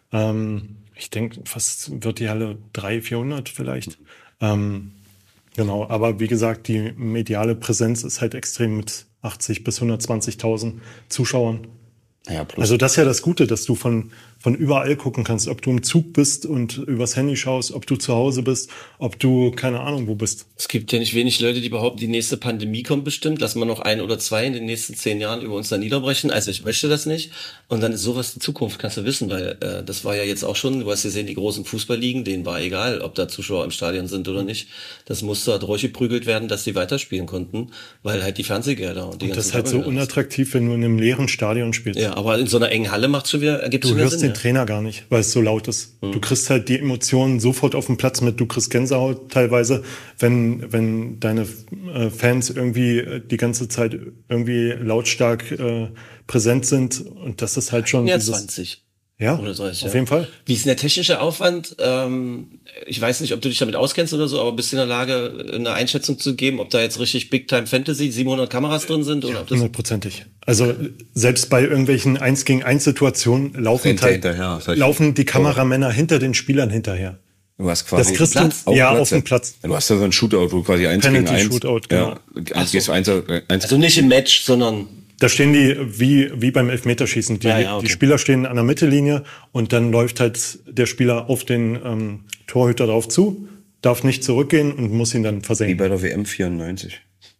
Speaker 6: Ähm, ich denke, fast wird die Halle dreihundert, vierhundert vielleicht. Ähm, genau, aber wie gesagt, die mediale Präsenz ist halt extrem mit achtzig bis hundertzwanzigtausend Zuschauern.
Speaker 5: Naja, plus.
Speaker 6: Also das ist ja das Gute, dass du von, von überall gucken kannst, ob du im Zug bist und übers Handy schaust, ob du zu Hause bist, ob du keine Ahnung wo bist.
Speaker 4: Es gibt ja nicht wenig Leute, die behaupten, die nächste Pandemie kommt bestimmt. Lassen wir noch ein oder zwei in den nächsten zehn Jahren über uns da niederbrechen. Also ich möchte das nicht. Und dann ist sowas die Zukunft, kannst du wissen, weil äh, das war ja jetzt auch schon, du hast gesehen, die großen Fußballligen, denen war egal, ob da Zuschauer im Stadion sind oder nicht. Das musste halt durchgeprügelt werden, dass sie weiterspielen konnten, weil halt die Fernsehgelder und die
Speaker 6: Das
Speaker 4: ganzen
Speaker 6: ist halt so
Speaker 4: Werbegelder-
Speaker 6: unattraktiv, wenn du in einem leeren Stadion spielst.
Speaker 4: Ja, aber in so einer engen Halle macht schon wieder, ergibt
Speaker 6: Du
Speaker 4: schon wieder
Speaker 6: hörst
Speaker 4: Sinn.
Speaker 6: den
Speaker 4: Ja.
Speaker 6: Trainer gar nicht, weil es so laut ist. Du kriegst halt die Emotionen sofort auf den Platz mit. Du kriegst Gänsehaut teilweise, wenn, wenn deine äh, Fans irgendwie äh, die ganze Zeit irgendwie lautstark äh, präsent sind. Und das ist halt schon
Speaker 4: Ja,
Speaker 6: dieses,
Speaker 4: zwanzig.
Speaker 6: ja,
Speaker 4: Oder so,
Speaker 6: auf
Speaker 4: ja.
Speaker 6: jeden Fall.
Speaker 4: Wie ist denn der technische Aufwand? Ähm, ich weiß nicht, ob du dich damit auskennst oder so, aber bist du in der Lage, eine Einschätzung zu geben, ob da jetzt richtig Big Time Fantasy, siebenhundert Kameras drin sind? Oder ob das
Speaker 6: Hundertprozentig. Also selbst bei irgendwelchen eins gegen eins Situationen laufen,
Speaker 5: Rennt er
Speaker 6: halt,
Speaker 5: hinterher, sag ich.
Speaker 6: laufen die Kameramänner hinter den Spielern hinterher.
Speaker 5: Du hast quasi
Speaker 6: Das kriegst du
Speaker 4: Platz?
Speaker 6: ja
Speaker 5: Platz,
Speaker 6: auf dem Platz.
Speaker 5: Ja, du hast ja so ein Shootout, wo quasi eins
Speaker 6: Penalty
Speaker 5: gegen eins.
Speaker 6: Shootout,
Speaker 5: Ja,
Speaker 6: genau.
Speaker 5: eins gegen eins, eins.
Speaker 4: also nicht im Match, sondern
Speaker 6: Da stehen die wie, wie beim Elfmeterschießen. Die,
Speaker 4: Ja, ja, okay.
Speaker 6: die Spieler stehen an der Mittellinie und dann läuft halt der Spieler auf den ähm, Torhüter drauf zu, darf nicht zurückgehen und muss ihn dann
Speaker 5: Wie
Speaker 6: versenken.
Speaker 5: bei der W M vierundneunzig.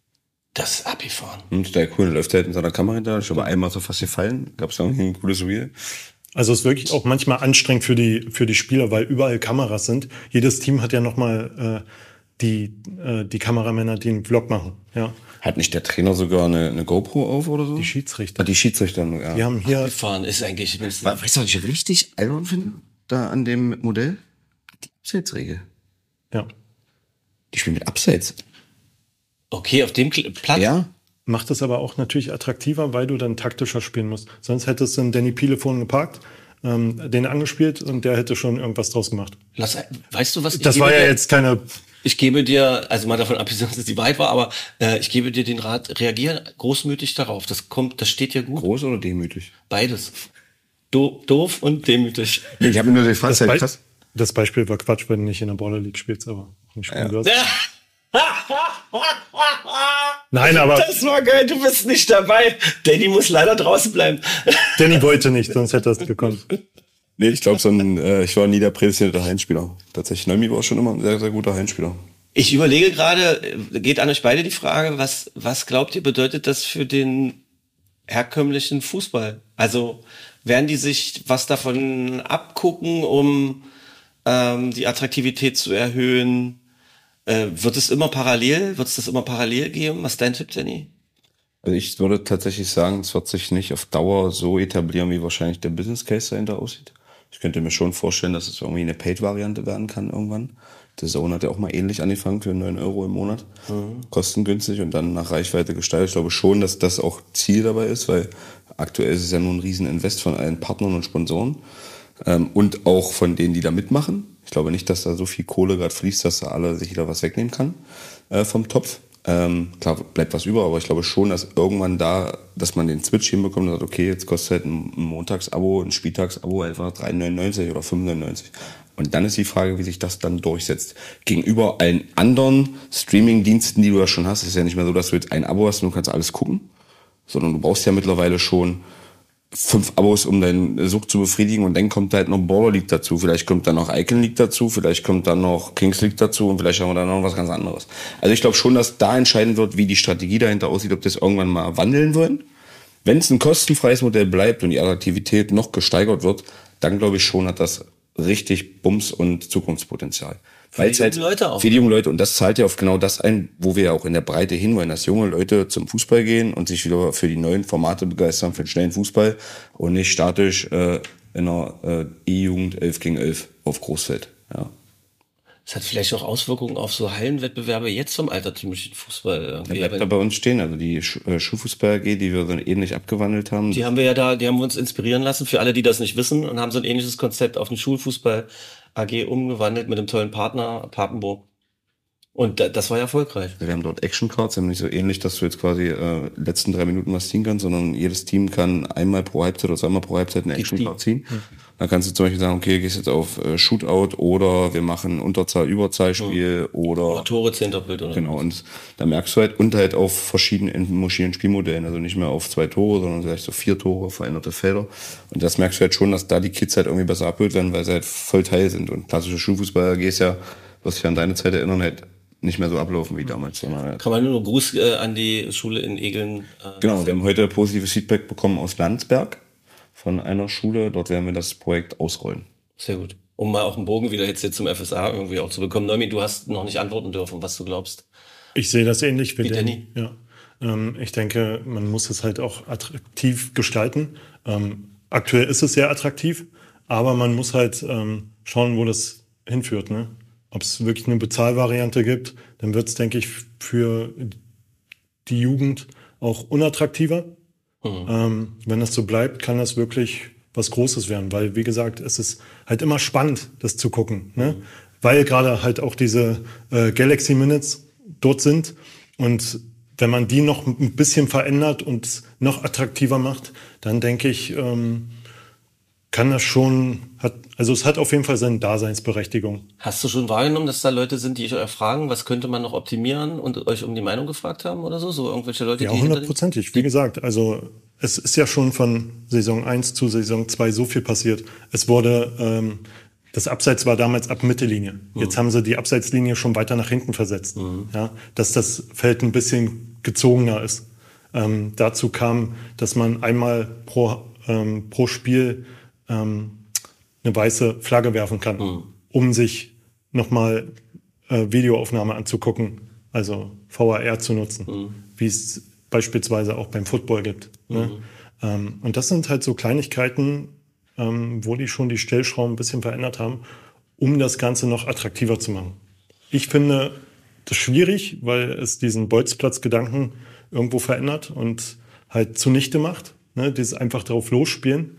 Speaker 4: das ist abgefahren.
Speaker 5: Und der cool, läuft halt mit seiner Kamera hinter. Ich habe einmal so fast gefallen. Gab's da irgendwie ein cooles Reel.
Speaker 6: Also es ist wirklich auch manchmal anstrengend für die, für die Spieler, weil überall Kameras sind. Jedes Team hat ja nochmal äh, die, äh, die Kameramänner, die einen Vlog machen. Ja.
Speaker 5: Hat nicht der Trainer sogar eine, eine GoPro auf oder so?
Speaker 6: Die Schiedsrichter.
Speaker 5: Ah, die Schiedsrichter, ja.
Speaker 6: Die haben hier,
Speaker 4: Abgefahren ist eigentlich.
Speaker 5: Weißt du, was ich richtig albern finde? Da an dem Modell? Die Abseitsregel.
Speaker 6: ja,
Speaker 5: Die spielen mit Abseits.
Speaker 4: Okay, auf dem Kl- Platz.
Speaker 5: Ja?
Speaker 6: macht es aber auch natürlich attraktiver, weil du dann taktischer spielen musst. Sonst hättest du einen Danny Pielefon geparkt, ähm, den angespielt und der hätte schon irgendwas draus gemacht.
Speaker 4: Lass, weißt du was? Ich
Speaker 6: Das
Speaker 4: gebe
Speaker 6: war ja
Speaker 4: dir,
Speaker 6: jetzt keine...
Speaker 4: Ich gebe dir, also mal davon abgesehen, dass es die Wahrheit war, aber äh, ich gebe dir den Rat, reagier großmütig darauf. Das kommt, das steht dir gut.
Speaker 5: Groß oder demütig?
Speaker 4: Beides. Do, doof und demütig.
Speaker 5: Ich habe nur gefragt,
Speaker 6: Das,
Speaker 5: halt
Speaker 6: Be
Speaker 5: krass.
Speaker 6: das Beispiel war Quatsch, wenn du nicht in der Baller League spielst, aber nicht spielen wirst. Nein, aber
Speaker 4: Das war geil, du bist nicht dabei. Danny muss leider draußen bleiben.
Speaker 6: Danny wollte nicht, sonst hätte er es gekonnt.
Speaker 5: Nee, ich glaube, so ein, äh, ich war nie der prädestinierte Heimspieler. Tatsächlich, Neumi war schon immer ein sehr, sehr guter Heimspieler.
Speaker 4: Ich überlege gerade, geht an euch beide die Frage, was, was glaubt ihr, bedeutet das für den herkömmlichen Fußball? Also werden die sich was davon abgucken, um ähm, die Attraktivität zu erhöhen? Äh, wird es immer parallel? Wird es das immer parallel geben? Was ist dein Tipp, Danny?
Speaker 5: Also ich würde tatsächlich sagen, es wird sich nicht auf Dauer so etablieren, wie wahrscheinlich der Business Case dahinter aussieht. Ich könnte mir schon vorstellen, dass es irgendwie eine Paid-Variante werden kann irgendwann. Der Zone hat ja auch mal ähnlich angefangen für neun Euro im Monat. Mhm. Kostengünstig und dann nach Reichweite gestaltet. Ich glaube schon, dass das auch Ziel dabei ist, weil aktuell ist es ja nur ein riesen Invest von allen Partnern und Sponsoren. Ähm, und auch von denen, die da mitmachen. Ich glaube nicht, dass da so viel Kohle gerade fließt, dass da alle sich da was wegnehmen kann äh, vom Topf. Ähm, klar bleibt was über, aber ich glaube schon, dass irgendwann da, dass man den Switch hinbekommt und sagt, okay, jetzt kostet halt ein Montagsabo, ein Spieltagsabo einfach drei neunundneunzig oder fünf neunundneunzig. Und dann ist die Frage, wie sich das dann durchsetzt. Gegenüber allen anderen Streaming-Diensten, die du ja schon hast, ist ja nicht mehr so, dass du jetzt ein Abo hast und du kannst alles gucken, sondern du brauchst ja mittlerweile schon fünf Abos, um deinen Sucht zu befriedigen, und dann kommt halt noch Baller League dazu, vielleicht kommt dann noch Icon League dazu, vielleicht kommt dann noch Kings League dazu und vielleicht haben wir dann noch was ganz anderes. Also ich glaube schon, dass da entscheiden wird, wie die Strategie dahinter aussieht, ob das irgendwann mal wandeln wollen. Wenn es ein kostenfreies Modell bleibt und die Attraktivität noch gesteigert wird, dann glaube ich schon, hat das richtig Bums und Zukunftspotenzial. Weil es halt
Speaker 4: Leute auch.
Speaker 5: für die jungen Leute, und das zahlt ja auf genau das ein, wo wir ja auch in der Breite hinwollen, dass junge Leute zum Fußball gehen und sich wieder für die neuen Formate begeistern, für den schnellen Fußball und nicht statisch äh, in einer äh, E-Jugend elf gegen elf auf Großfeld. Ja.
Speaker 4: Das hat vielleicht auch Auswirkungen auf so Hallenwettbewerbe jetzt vom altertümlichen Fußball.
Speaker 5: Der bleibt da bei uns stehen. Also die Sch- äh, Schulfußball A G, die wir so ähnlich abgewandelt haben.
Speaker 4: Die haben wir ja da, die haben wir uns inspirieren lassen, für alle, die das nicht wissen, und haben so ein ähnliches Konzept auf den Schulfußball A G umgewandelt mit einem tollen Partner, Papenburg. Und da, das war ja erfolgreich.
Speaker 5: Wir haben dort Action Cards, nämlich so ähnlich, dass du jetzt quasi äh, letzten drei Minuten was ziehen kannst, sondern jedes Team kann einmal pro Halbzeit oder zweimal pro Halbzeit eine Action Card ziehen. Mhm. Dann kannst du zum Beispiel sagen, okay, gehst jetzt auf äh, Shootout oder wir machen Unterzahl-Überzahlspiel mhm. oder,
Speaker 4: oder Tore, Zehnterbild oder
Speaker 5: genau, und da merkst du halt, und halt auf verschiedenen verschiedenen Spielmodellen, also nicht mehr auf zwei Tore, sondern vielleicht so vier Tore, veränderte Felder. Und das merkst du halt schon, dass da die Kids halt irgendwie besser abgeholt werden, weil sie halt voll Teil sind. Und klassische Schulfußball gehst ja, wirst dich an deine Zeit erinnern, halt nicht mehr so ablaufen wie damals. Sondern
Speaker 4: kann man nur einen Gruß äh, an die Schule in Egeln. Äh,
Speaker 5: genau, wir haben heute positives Feedback bekommen aus Landsberg von einer Schule. Dort werden wir das Projekt ausrollen.
Speaker 4: Sehr gut. Um mal auch einen Bogen wieder jetzt hier zum F S A irgendwie auch zu bekommen. Noemi, du hast noch nicht antworten dürfen, was du glaubst.
Speaker 6: Ich sehe das ähnlich wie,
Speaker 4: wie Danny.
Speaker 6: Ja. Ähm, ich denke, man muss es halt auch attraktiv gestalten. Ähm, aktuell ist es sehr attraktiv, aber man muss halt ähm, schauen, wo das hinführt, ne? Ob es wirklich eine Bezahlvariante gibt, dann wird es, denke ich, für die Jugend auch unattraktiver. Mhm. Ähm, wenn das so bleibt, kann das wirklich was Großes werden. Weil, wie gesagt, es ist halt immer spannend, das zu gucken. Ne? Mhm. Weil gerade halt auch diese äh, Galaxy Minutes dort sind. Und wenn man die noch ein bisschen verändert und noch attraktiver macht, dann denke ich, ähm, kann das schon, hat, also es hat auf jeden Fall seine Daseinsberechtigung.
Speaker 4: Hast du schon wahrgenommen, dass da Leute sind, die euch fragen, was könnte man noch optimieren und euch um die Meinung gefragt haben oder so? So irgendwelche Leute,
Speaker 6: ja,
Speaker 4: die...
Speaker 6: Ja, hundertprozentig. Wie gesagt, also es ist ja schon von Saison eins zu Saison zwei so viel passiert. Es wurde, ähm, das Abseits war damals ab Mittellinie. Mhm. Jetzt haben sie die Abseitslinie schon weiter nach hinten versetzt. Mhm. Ja, dass das Feld ein bisschen gezogener ist. Ähm, dazu kam, dass man einmal pro, ähm, pro Spiel ähm, eine weiße Flagge werfen kann, mhm. um sich nochmal äh, Videoaufnahme anzugucken, also V R zu nutzen, mhm. wie es beispielsweise auch beim Football gibt. Mhm. Ne? Ähm, und das sind halt so Kleinigkeiten, ähm, wo die schon die Stellschrauben ein bisschen verändert haben, um das Ganze noch attraktiver zu machen. Ich finde das schwierig, weil es diesen Bolzplatz-Gedanken irgendwo verändert und halt zunichte macht, ne? Dieses einfach drauf losspielen.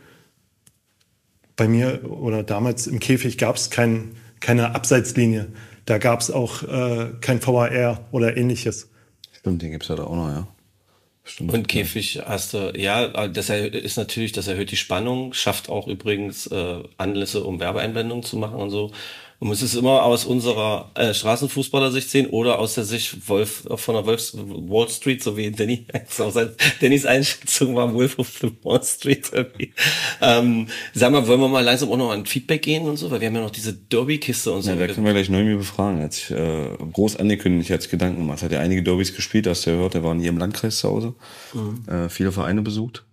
Speaker 6: Bei mir oder damals im Käfig gab es kein, keine Abseitslinie. Da gab es auch äh, kein V R oder ähnliches.
Speaker 5: Stimmt, den gibt es ja da auch noch, ja. Stimmt.
Speaker 4: Und Käfig hast du, ja, das ist natürlich, das erhöht die Spannung, schafft auch übrigens äh, Anlässe, um Werbeeinblendungen zu machen und so. Man muss es immer aus unserer äh, Straßenfußballer-Sicht sehen oder aus der Sicht Wolf von der Wolfs Wall Street, so wie Danny, so sein, Dannys Einschätzung war Wolf of the Wall Street. ähm, sag mal, wollen wir mal langsam auch noch an Feedback gehen und so, weil wir haben ja noch diese Derby-Kiste und so.
Speaker 5: Ja, da können wir gleich Noemi befragen. Er hat sich äh, groß angekündigt, hat sich Gedanken gemacht. Hat ja einige Derbys gespielt, hast du ja gehört, der war nie im Landkreis zu Hause. Mhm. Äh, viele Vereine besucht.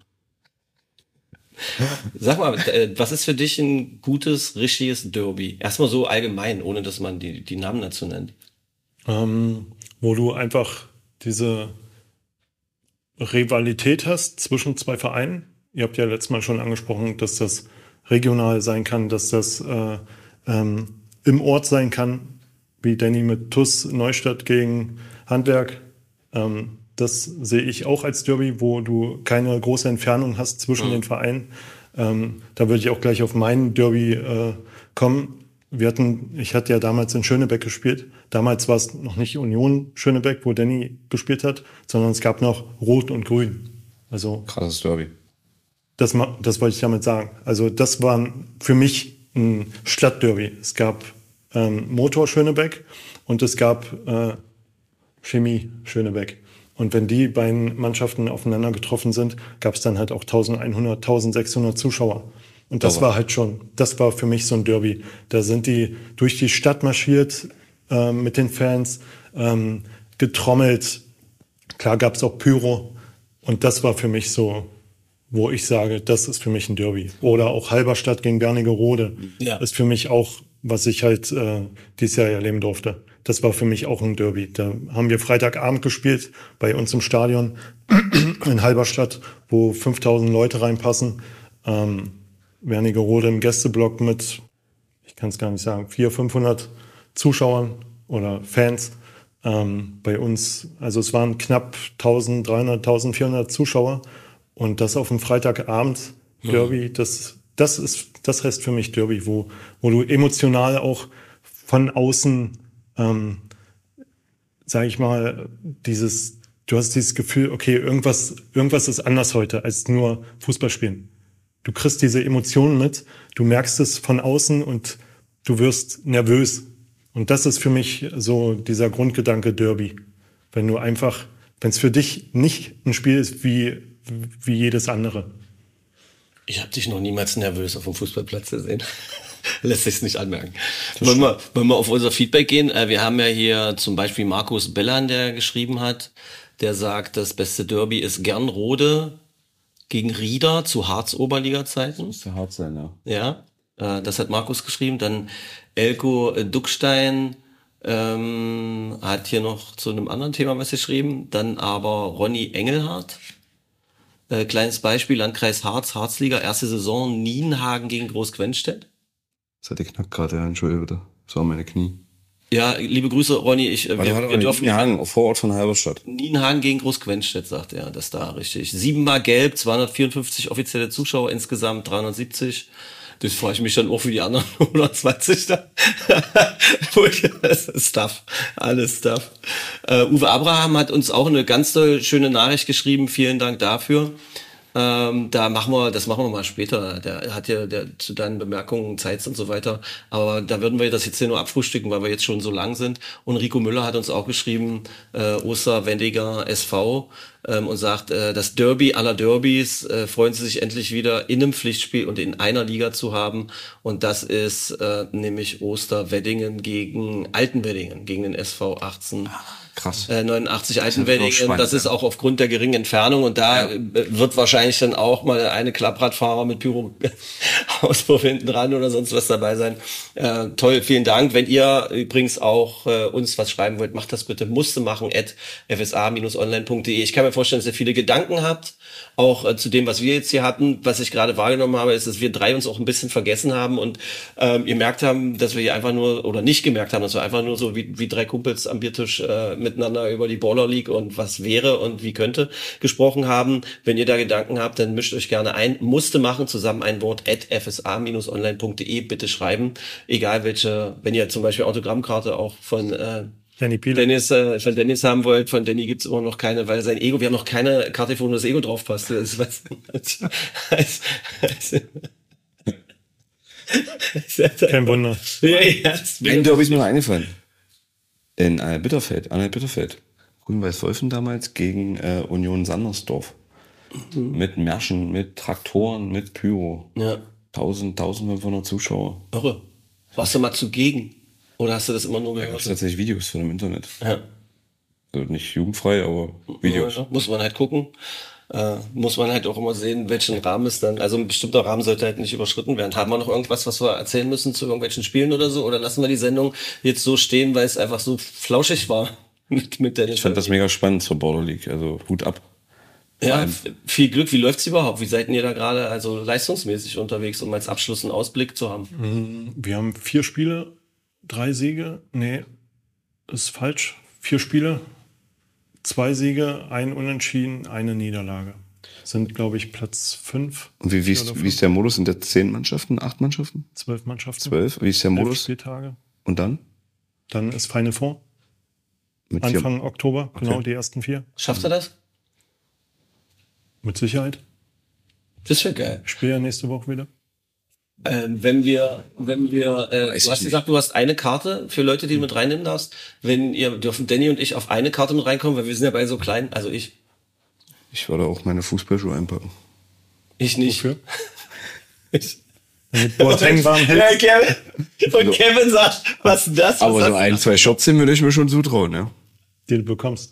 Speaker 4: Sag mal, was ist für dich ein gutes, richtiges Derby? Erstmal so allgemein, ohne dass man die, die Namen dazu nennt.
Speaker 6: Ähm, wo du einfach diese Rivalität hast zwischen zwei Vereinen. Ihr habt ja letztes Mal schon angesprochen, dass das regional sein kann, dass das äh, ähm, im Ort sein kann, wie Danny mit T U S Neustadt gegen Handwerk. Ähm, Das sehe ich auch als Derby, wo du keine große Entfernung hast zwischen mhm. den Vereinen. Ähm, da würde ich auch gleich auf meinen Derby äh, kommen. wir hatten, ich hatte ja damals in Schönebeck gespielt. Damals war es noch nicht Union Schönebeck, wo Danny gespielt hat, sondern es gab noch Rot und Grün. Also
Speaker 5: krasses Derby.
Speaker 6: Das, das wollte ich damit sagen. Also das war für mich ein Stadtderby. Es gab ähm, Motor Schönebeck und es gab äh, Chemie Schönebeck. Und wenn die beiden Mannschaften aufeinander getroffen sind, gab es dann halt auch eintausendeinhundert, eintausendsechshundert Zuschauer. Und das war halt schon, das war für mich so ein Derby. Da sind die durch die Stadt marschiert äh, mit den Fans, ähm, getrommelt. Klar gab es auch Pyro. Und das war für mich so, wo ich sage, das ist für mich ein Derby. Oder auch Halberstadt gegen Wernigerode. Ja. Ist für mich auch, was ich halt äh, dieses Jahr erleben durfte. Das war für mich auch ein Derby. Da haben wir Freitagabend gespielt bei uns im Stadion in Halberstadt, wo fünftausend Leute reinpassen. Ähm, Wernigerode im Gästeblock mit, ich kann es gar nicht sagen, vierhundert, fünfhundert Zuschauern oder Fans. Ähm, bei uns, also es waren knapp eintausenddreihundert, eintausendvierhundert Zuschauer. Und das auf dem Freitagabend Derby, das, das ist, das heißt für mich Derby, wo, wo du emotional auch von außen, ähm, sag ich mal, dieses, du hast dieses Gefühl, okay, irgendwas, irgendwas ist anders heute als nur Fußball spielen. Du kriegst diese Emotionen mit, du merkst es von außen und du wirst nervös. Und das ist für mich so dieser Grundgedanke Derby. Wenn du einfach, wenn es für dich nicht ein Spiel ist wie, wie jedes andere.
Speaker 4: Ich habe dich noch niemals nervös auf dem Fußballplatz gesehen. Lässt sich's nicht anmerken. Wollen wir, wollen wir auf unser Feedback gehen? Wir haben ja hier zum Beispiel Markus Bellan, der geschrieben hat, der sagt, das beste Derby ist Gernrode gegen Rieder zu Harz-Oberliga-Zeiten. Das
Speaker 5: muss der Harz sein, ja.
Speaker 4: Ja, das hat Markus geschrieben. Dann Elko Duckstein ähm, hat hier noch zu einem anderen Thema was geschrieben. Dann aber Ronny Engelhardt. Äh, kleines Beispiel, Landkreis Harz, Harzliga, erste Saison, Nienhagen gegen Großquenstedt.
Speaker 5: Das hat die knackt gerade, ja, Entschuldigung bitte. Das waren meine Knie.
Speaker 4: Ja, liebe Grüße, Ronny. Ich,
Speaker 5: wir, wir, wir dürfen Nienhagen, Vorort von Halberstadt.
Speaker 4: Nienhagen gegen Großquenstedt, sagt er, das da richtig. Siebenmal gelb, zweihundertvierundfünfzig offizielle Zuschauer, insgesamt dreihundertsiebzig. Das freue ich mich dann auch für die anderen hundertzwanzig da. Das ist Stuff, alles Stuff. Uh, Uwe Abraham hat uns auch eine ganz tolle, schöne Nachricht geschrieben. Vielen Dank dafür. Ähm, da machen wir, das machen wir mal später. Der hat ja der, zu deinen Bemerkungen Zeit und so weiter. Aber da würden wir das jetzt hier nur abfrühstücken, weil wir jetzt schon so lang sind. Und Rico Müller hat uns auch geschrieben, äh, Osterwendiger S V, ähm, und sagt, äh, das Derby aller Derbys, äh, freuen sie sich endlich wieder in einem Pflichtspiel und in einer Liga zu haben. Und das ist äh, nämlich Osterweddingen gegen Altenweddingen, gegen den S V achtzehn.
Speaker 5: Krass.
Speaker 4: Äh, neunundachtzig Altenweddingen, das ist auch aufgrund der geringen Entfernung und da ja. wird wahrscheinlich dann auch mal eine Klappradfahrer mit Pyro-Auspuff hinten dran oder sonst was dabei sein. Äh, toll, vielen Dank. Wenn ihr übrigens auch äh, uns was schreiben wollt, macht das bitte musste machen at f s a Bindestrich online Punkt de. Ich kann mir vorstellen, dass ihr viele Gedanken habt, auch äh, zu dem, was wir jetzt hier hatten. Was ich gerade wahrgenommen habe, ist, dass wir drei uns auch ein bisschen vergessen haben und ähm, ihr merkt haben, dass wir hier einfach nur, oder nicht gemerkt haben, dass wir einfach nur so wie, wie drei Kumpels am Biertisch äh, miteinander über die Baller League und was wäre und wie könnte gesprochen haben. Wenn ihr da Gedanken habt, dann mischt euch gerne ein. Musste machen, zusammen ein Wort at f s a Bindestrich online Punkt de. Bitte schreiben. Egal welche, wenn ihr zum Beispiel Autogrammkarte auch von äh,
Speaker 6: Danny Piele.
Speaker 4: Dennis, äh, von Dennis haben wollt, von Danny gibt's immer noch keine, weil sein Ego, wir haben noch keine Karte, wo das Ego drauf passt. Das ist was.
Speaker 6: Kein Wunder.
Speaker 4: Ja, ja,
Speaker 5: ein Derby ist mir noch eingefallen. In äh, Bitterfeld, Arnold Bitterfeld. Grün-Weiß-Wolfen damals gegen äh, Union Sandersdorf. Mhm. Mit Märschen, mit Traktoren, mit Pyro.
Speaker 4: Ja.
Speaker 5: tausend, tausendfünfhundert Zuschauer.
Speaker 4: Irre. Warst du mal zugegen? Oder hast du das immer nur gehört?
Speaker 5: Da gab es tatsächlich Videos von dem Internet.
Speaker 4: Ja.
Speaker 5: Also nicht jugendfrei, aber Videos.
Speaker 4: Ja, muss man halt gucken. Äh, muss man halt auch immer sehen, welchen Rahmen es dann, also ein bestimmter Rahmen sollte halt nicht überschritten werden. Haben wir noch irgendwas, was wir erzählen müssen zu irgendwelchen Spielen oder so? Oder lassen wir die Sendung jetzt so stehen, weil es einfach so flauschig war mit, mit der
Speaker 5: Ich fand das mega spannend zur Border League, also Hut ab.
Speaker 4: Ja, f- viel Glück. Wie läuft's überhaupt? Wie seid ihr da gerade also leistungsmäßig unterwegs, um als Abschluss einen Ausblick zu haben?
Speaker 6: Wir haben vier Spiele, drei Siege. Nee, ist falsch. Vier Spiele, zwei Siege, ein Unentschieden, eine Niederlage. sind, glaube ich, Platz fünf.
Speaker 5: Und wie, wie, ist, wie ist der Modus? Sind das zehn Mannschaften, acht Mannschaften?
Speaker 6: Zwölf Mannschaften.
Speaker 5: Zwölf? Wie ist der Modus?
Speaker 6: Spieltage.
Speaker 5: Und dann?
Speaker 6: Dann ist Final Four.
Speaker 5: Mit
Speaker 6: Anfang
Speaker 5: vier.
Speaker 6: Oktober,
Speaker 5: Okay.
Speaker 6: genau, die ersten vier.
Speaker 4: Schafft er das?
Speaker 6: Mit Sicherheit.
Speaker 4: Das wäre geil.
Speaker 6: Ich spiele ja nächste Woche wieder.
Speaker 4: Ähm, wenn wir, wenn wir, äh,
Speaker 5: Weiß
Speaker 4: du
Speaker 5: ich
Speaker 4: hast gesagt, du hast eine Karte für Leute, die du mit reinnehmen darfst. Wenn ihr, dürfen Danny und ich auf eine Karte mit reinkommen, weil wir sind ja beide so klein, also ich.
Speaker 5: Ich würde auch meine Fußballschuhe einpacken.
Speaker 4: Ich nicht.
Speaker 6: Wofür?
Speaker 4: Ich.
Speaker 6: Damit Boateng warm hält.
Speaker 4: Ja, Kevin. Und Kevin sagt, was ist das? Was
Speaker 5: Aber
Speaker 4: ist
Speaker 5: so
Speaker 4: das?
Speaker 5: ein, zwei Shots würde ich mir schon zutrauen, ja.
Speaker 6: Die du bekommst.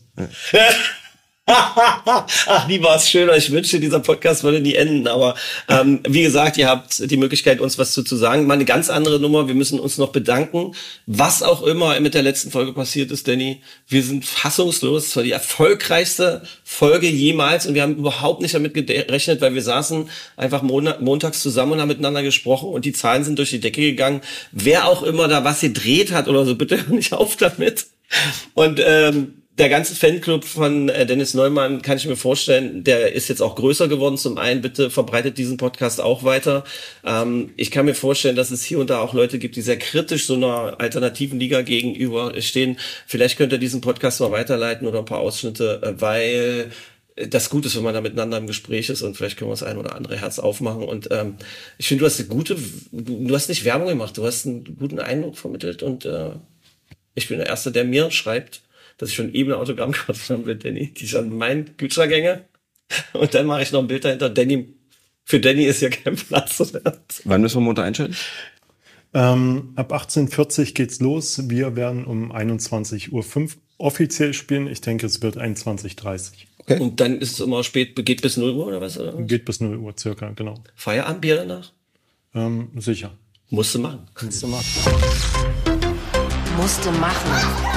Speaker 4: Ach, nie war es schöner. Ich wünschte, dieser Podcast würde nie enden. Aber ähm, wie gesagt, ihr habt die Möglichkeit, uns was zu, zu sagen. Mal eine ganz andere Nummer. Wir müssen uns noch bedanken. Was auch immer mit der letzten Folge passiert ist, Danny. Wir sind fassungslos. Es war die erfolgreichste Folge jemals. Und wir haben überhaupt nicht damit gerechnet, weil wir saßen einfach monat- montags zusammen und haben miteinander gesprochen. Und die Zahlen sind durch die Decke gegangen. Wer auch immer da was gedreht hat oder so, bitte hör nicht auf damit. Und ähm, der ganze Fanclub von äh, Dennis Neumann, kann ich mir vorstellen, der ist jetzt auch größer geworden. Zum einen, bitte verbreitet diesen Podcast auch weiter. Ähm, ich kann mir vorstellen, dass es hier und da auch Leute gibt, die sehr kritisch so einer alternativen Liga gegenüber stehen. Vielleicht könnt ihr diesen Podcast mal weiterleiten oder ein paar Ausschnitte, äh, weil das gut ist, wenn man da miteinander im Gespräch ist und vielleicht können wir das ein oder andere Herz aufmachen. Und ähm, ich finde, du hast eine gute, du hast nicht Werbung gemacht, du hast einen guten Eindruck vermittelt und äh, ich bin der Erste, der mir schreibt, dass ich schon eben eine Autogrammkarte haben will, Danny, die ich an meinen Kühlschrank hänge. Und dann mache ich noch ein Bild dahinter. Danny, für Danny ist ja kein Platz.
Speaker 5: Wann müssen wir Montag einschalten?
Speaker 6: Ähm, ab achtzehn Uhr vierzig geht's los. Wir werden um einundzwanzig Uhr fünf offiziell spielen. Ich denke, es wird einundzwanzig Uhr dreißig.
Speaker 4: Okay. Und dann ist es immer spät, geht bis null Uhr oder was? Oder?
Speaker 6: Geht bis null Uhr circa, genau.
Speaker 4: Feierabendbier danach?
Speaker 6: Ähm, sicher.
Speaker 4: Musst du machen.
Speaker 6: Kannst du machen.
Speaker 1: Musste machen.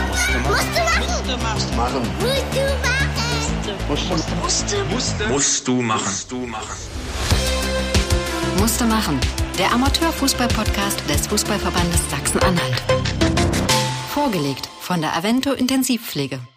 Speaker 3: Musst du machen. Musst du machen.
Speaker 1: Musste machen. Der Amateurfußball-Podcast des Fußballverbandes Sachsen-Anhalt. Vorgelegt von der Avento Intensivpflege.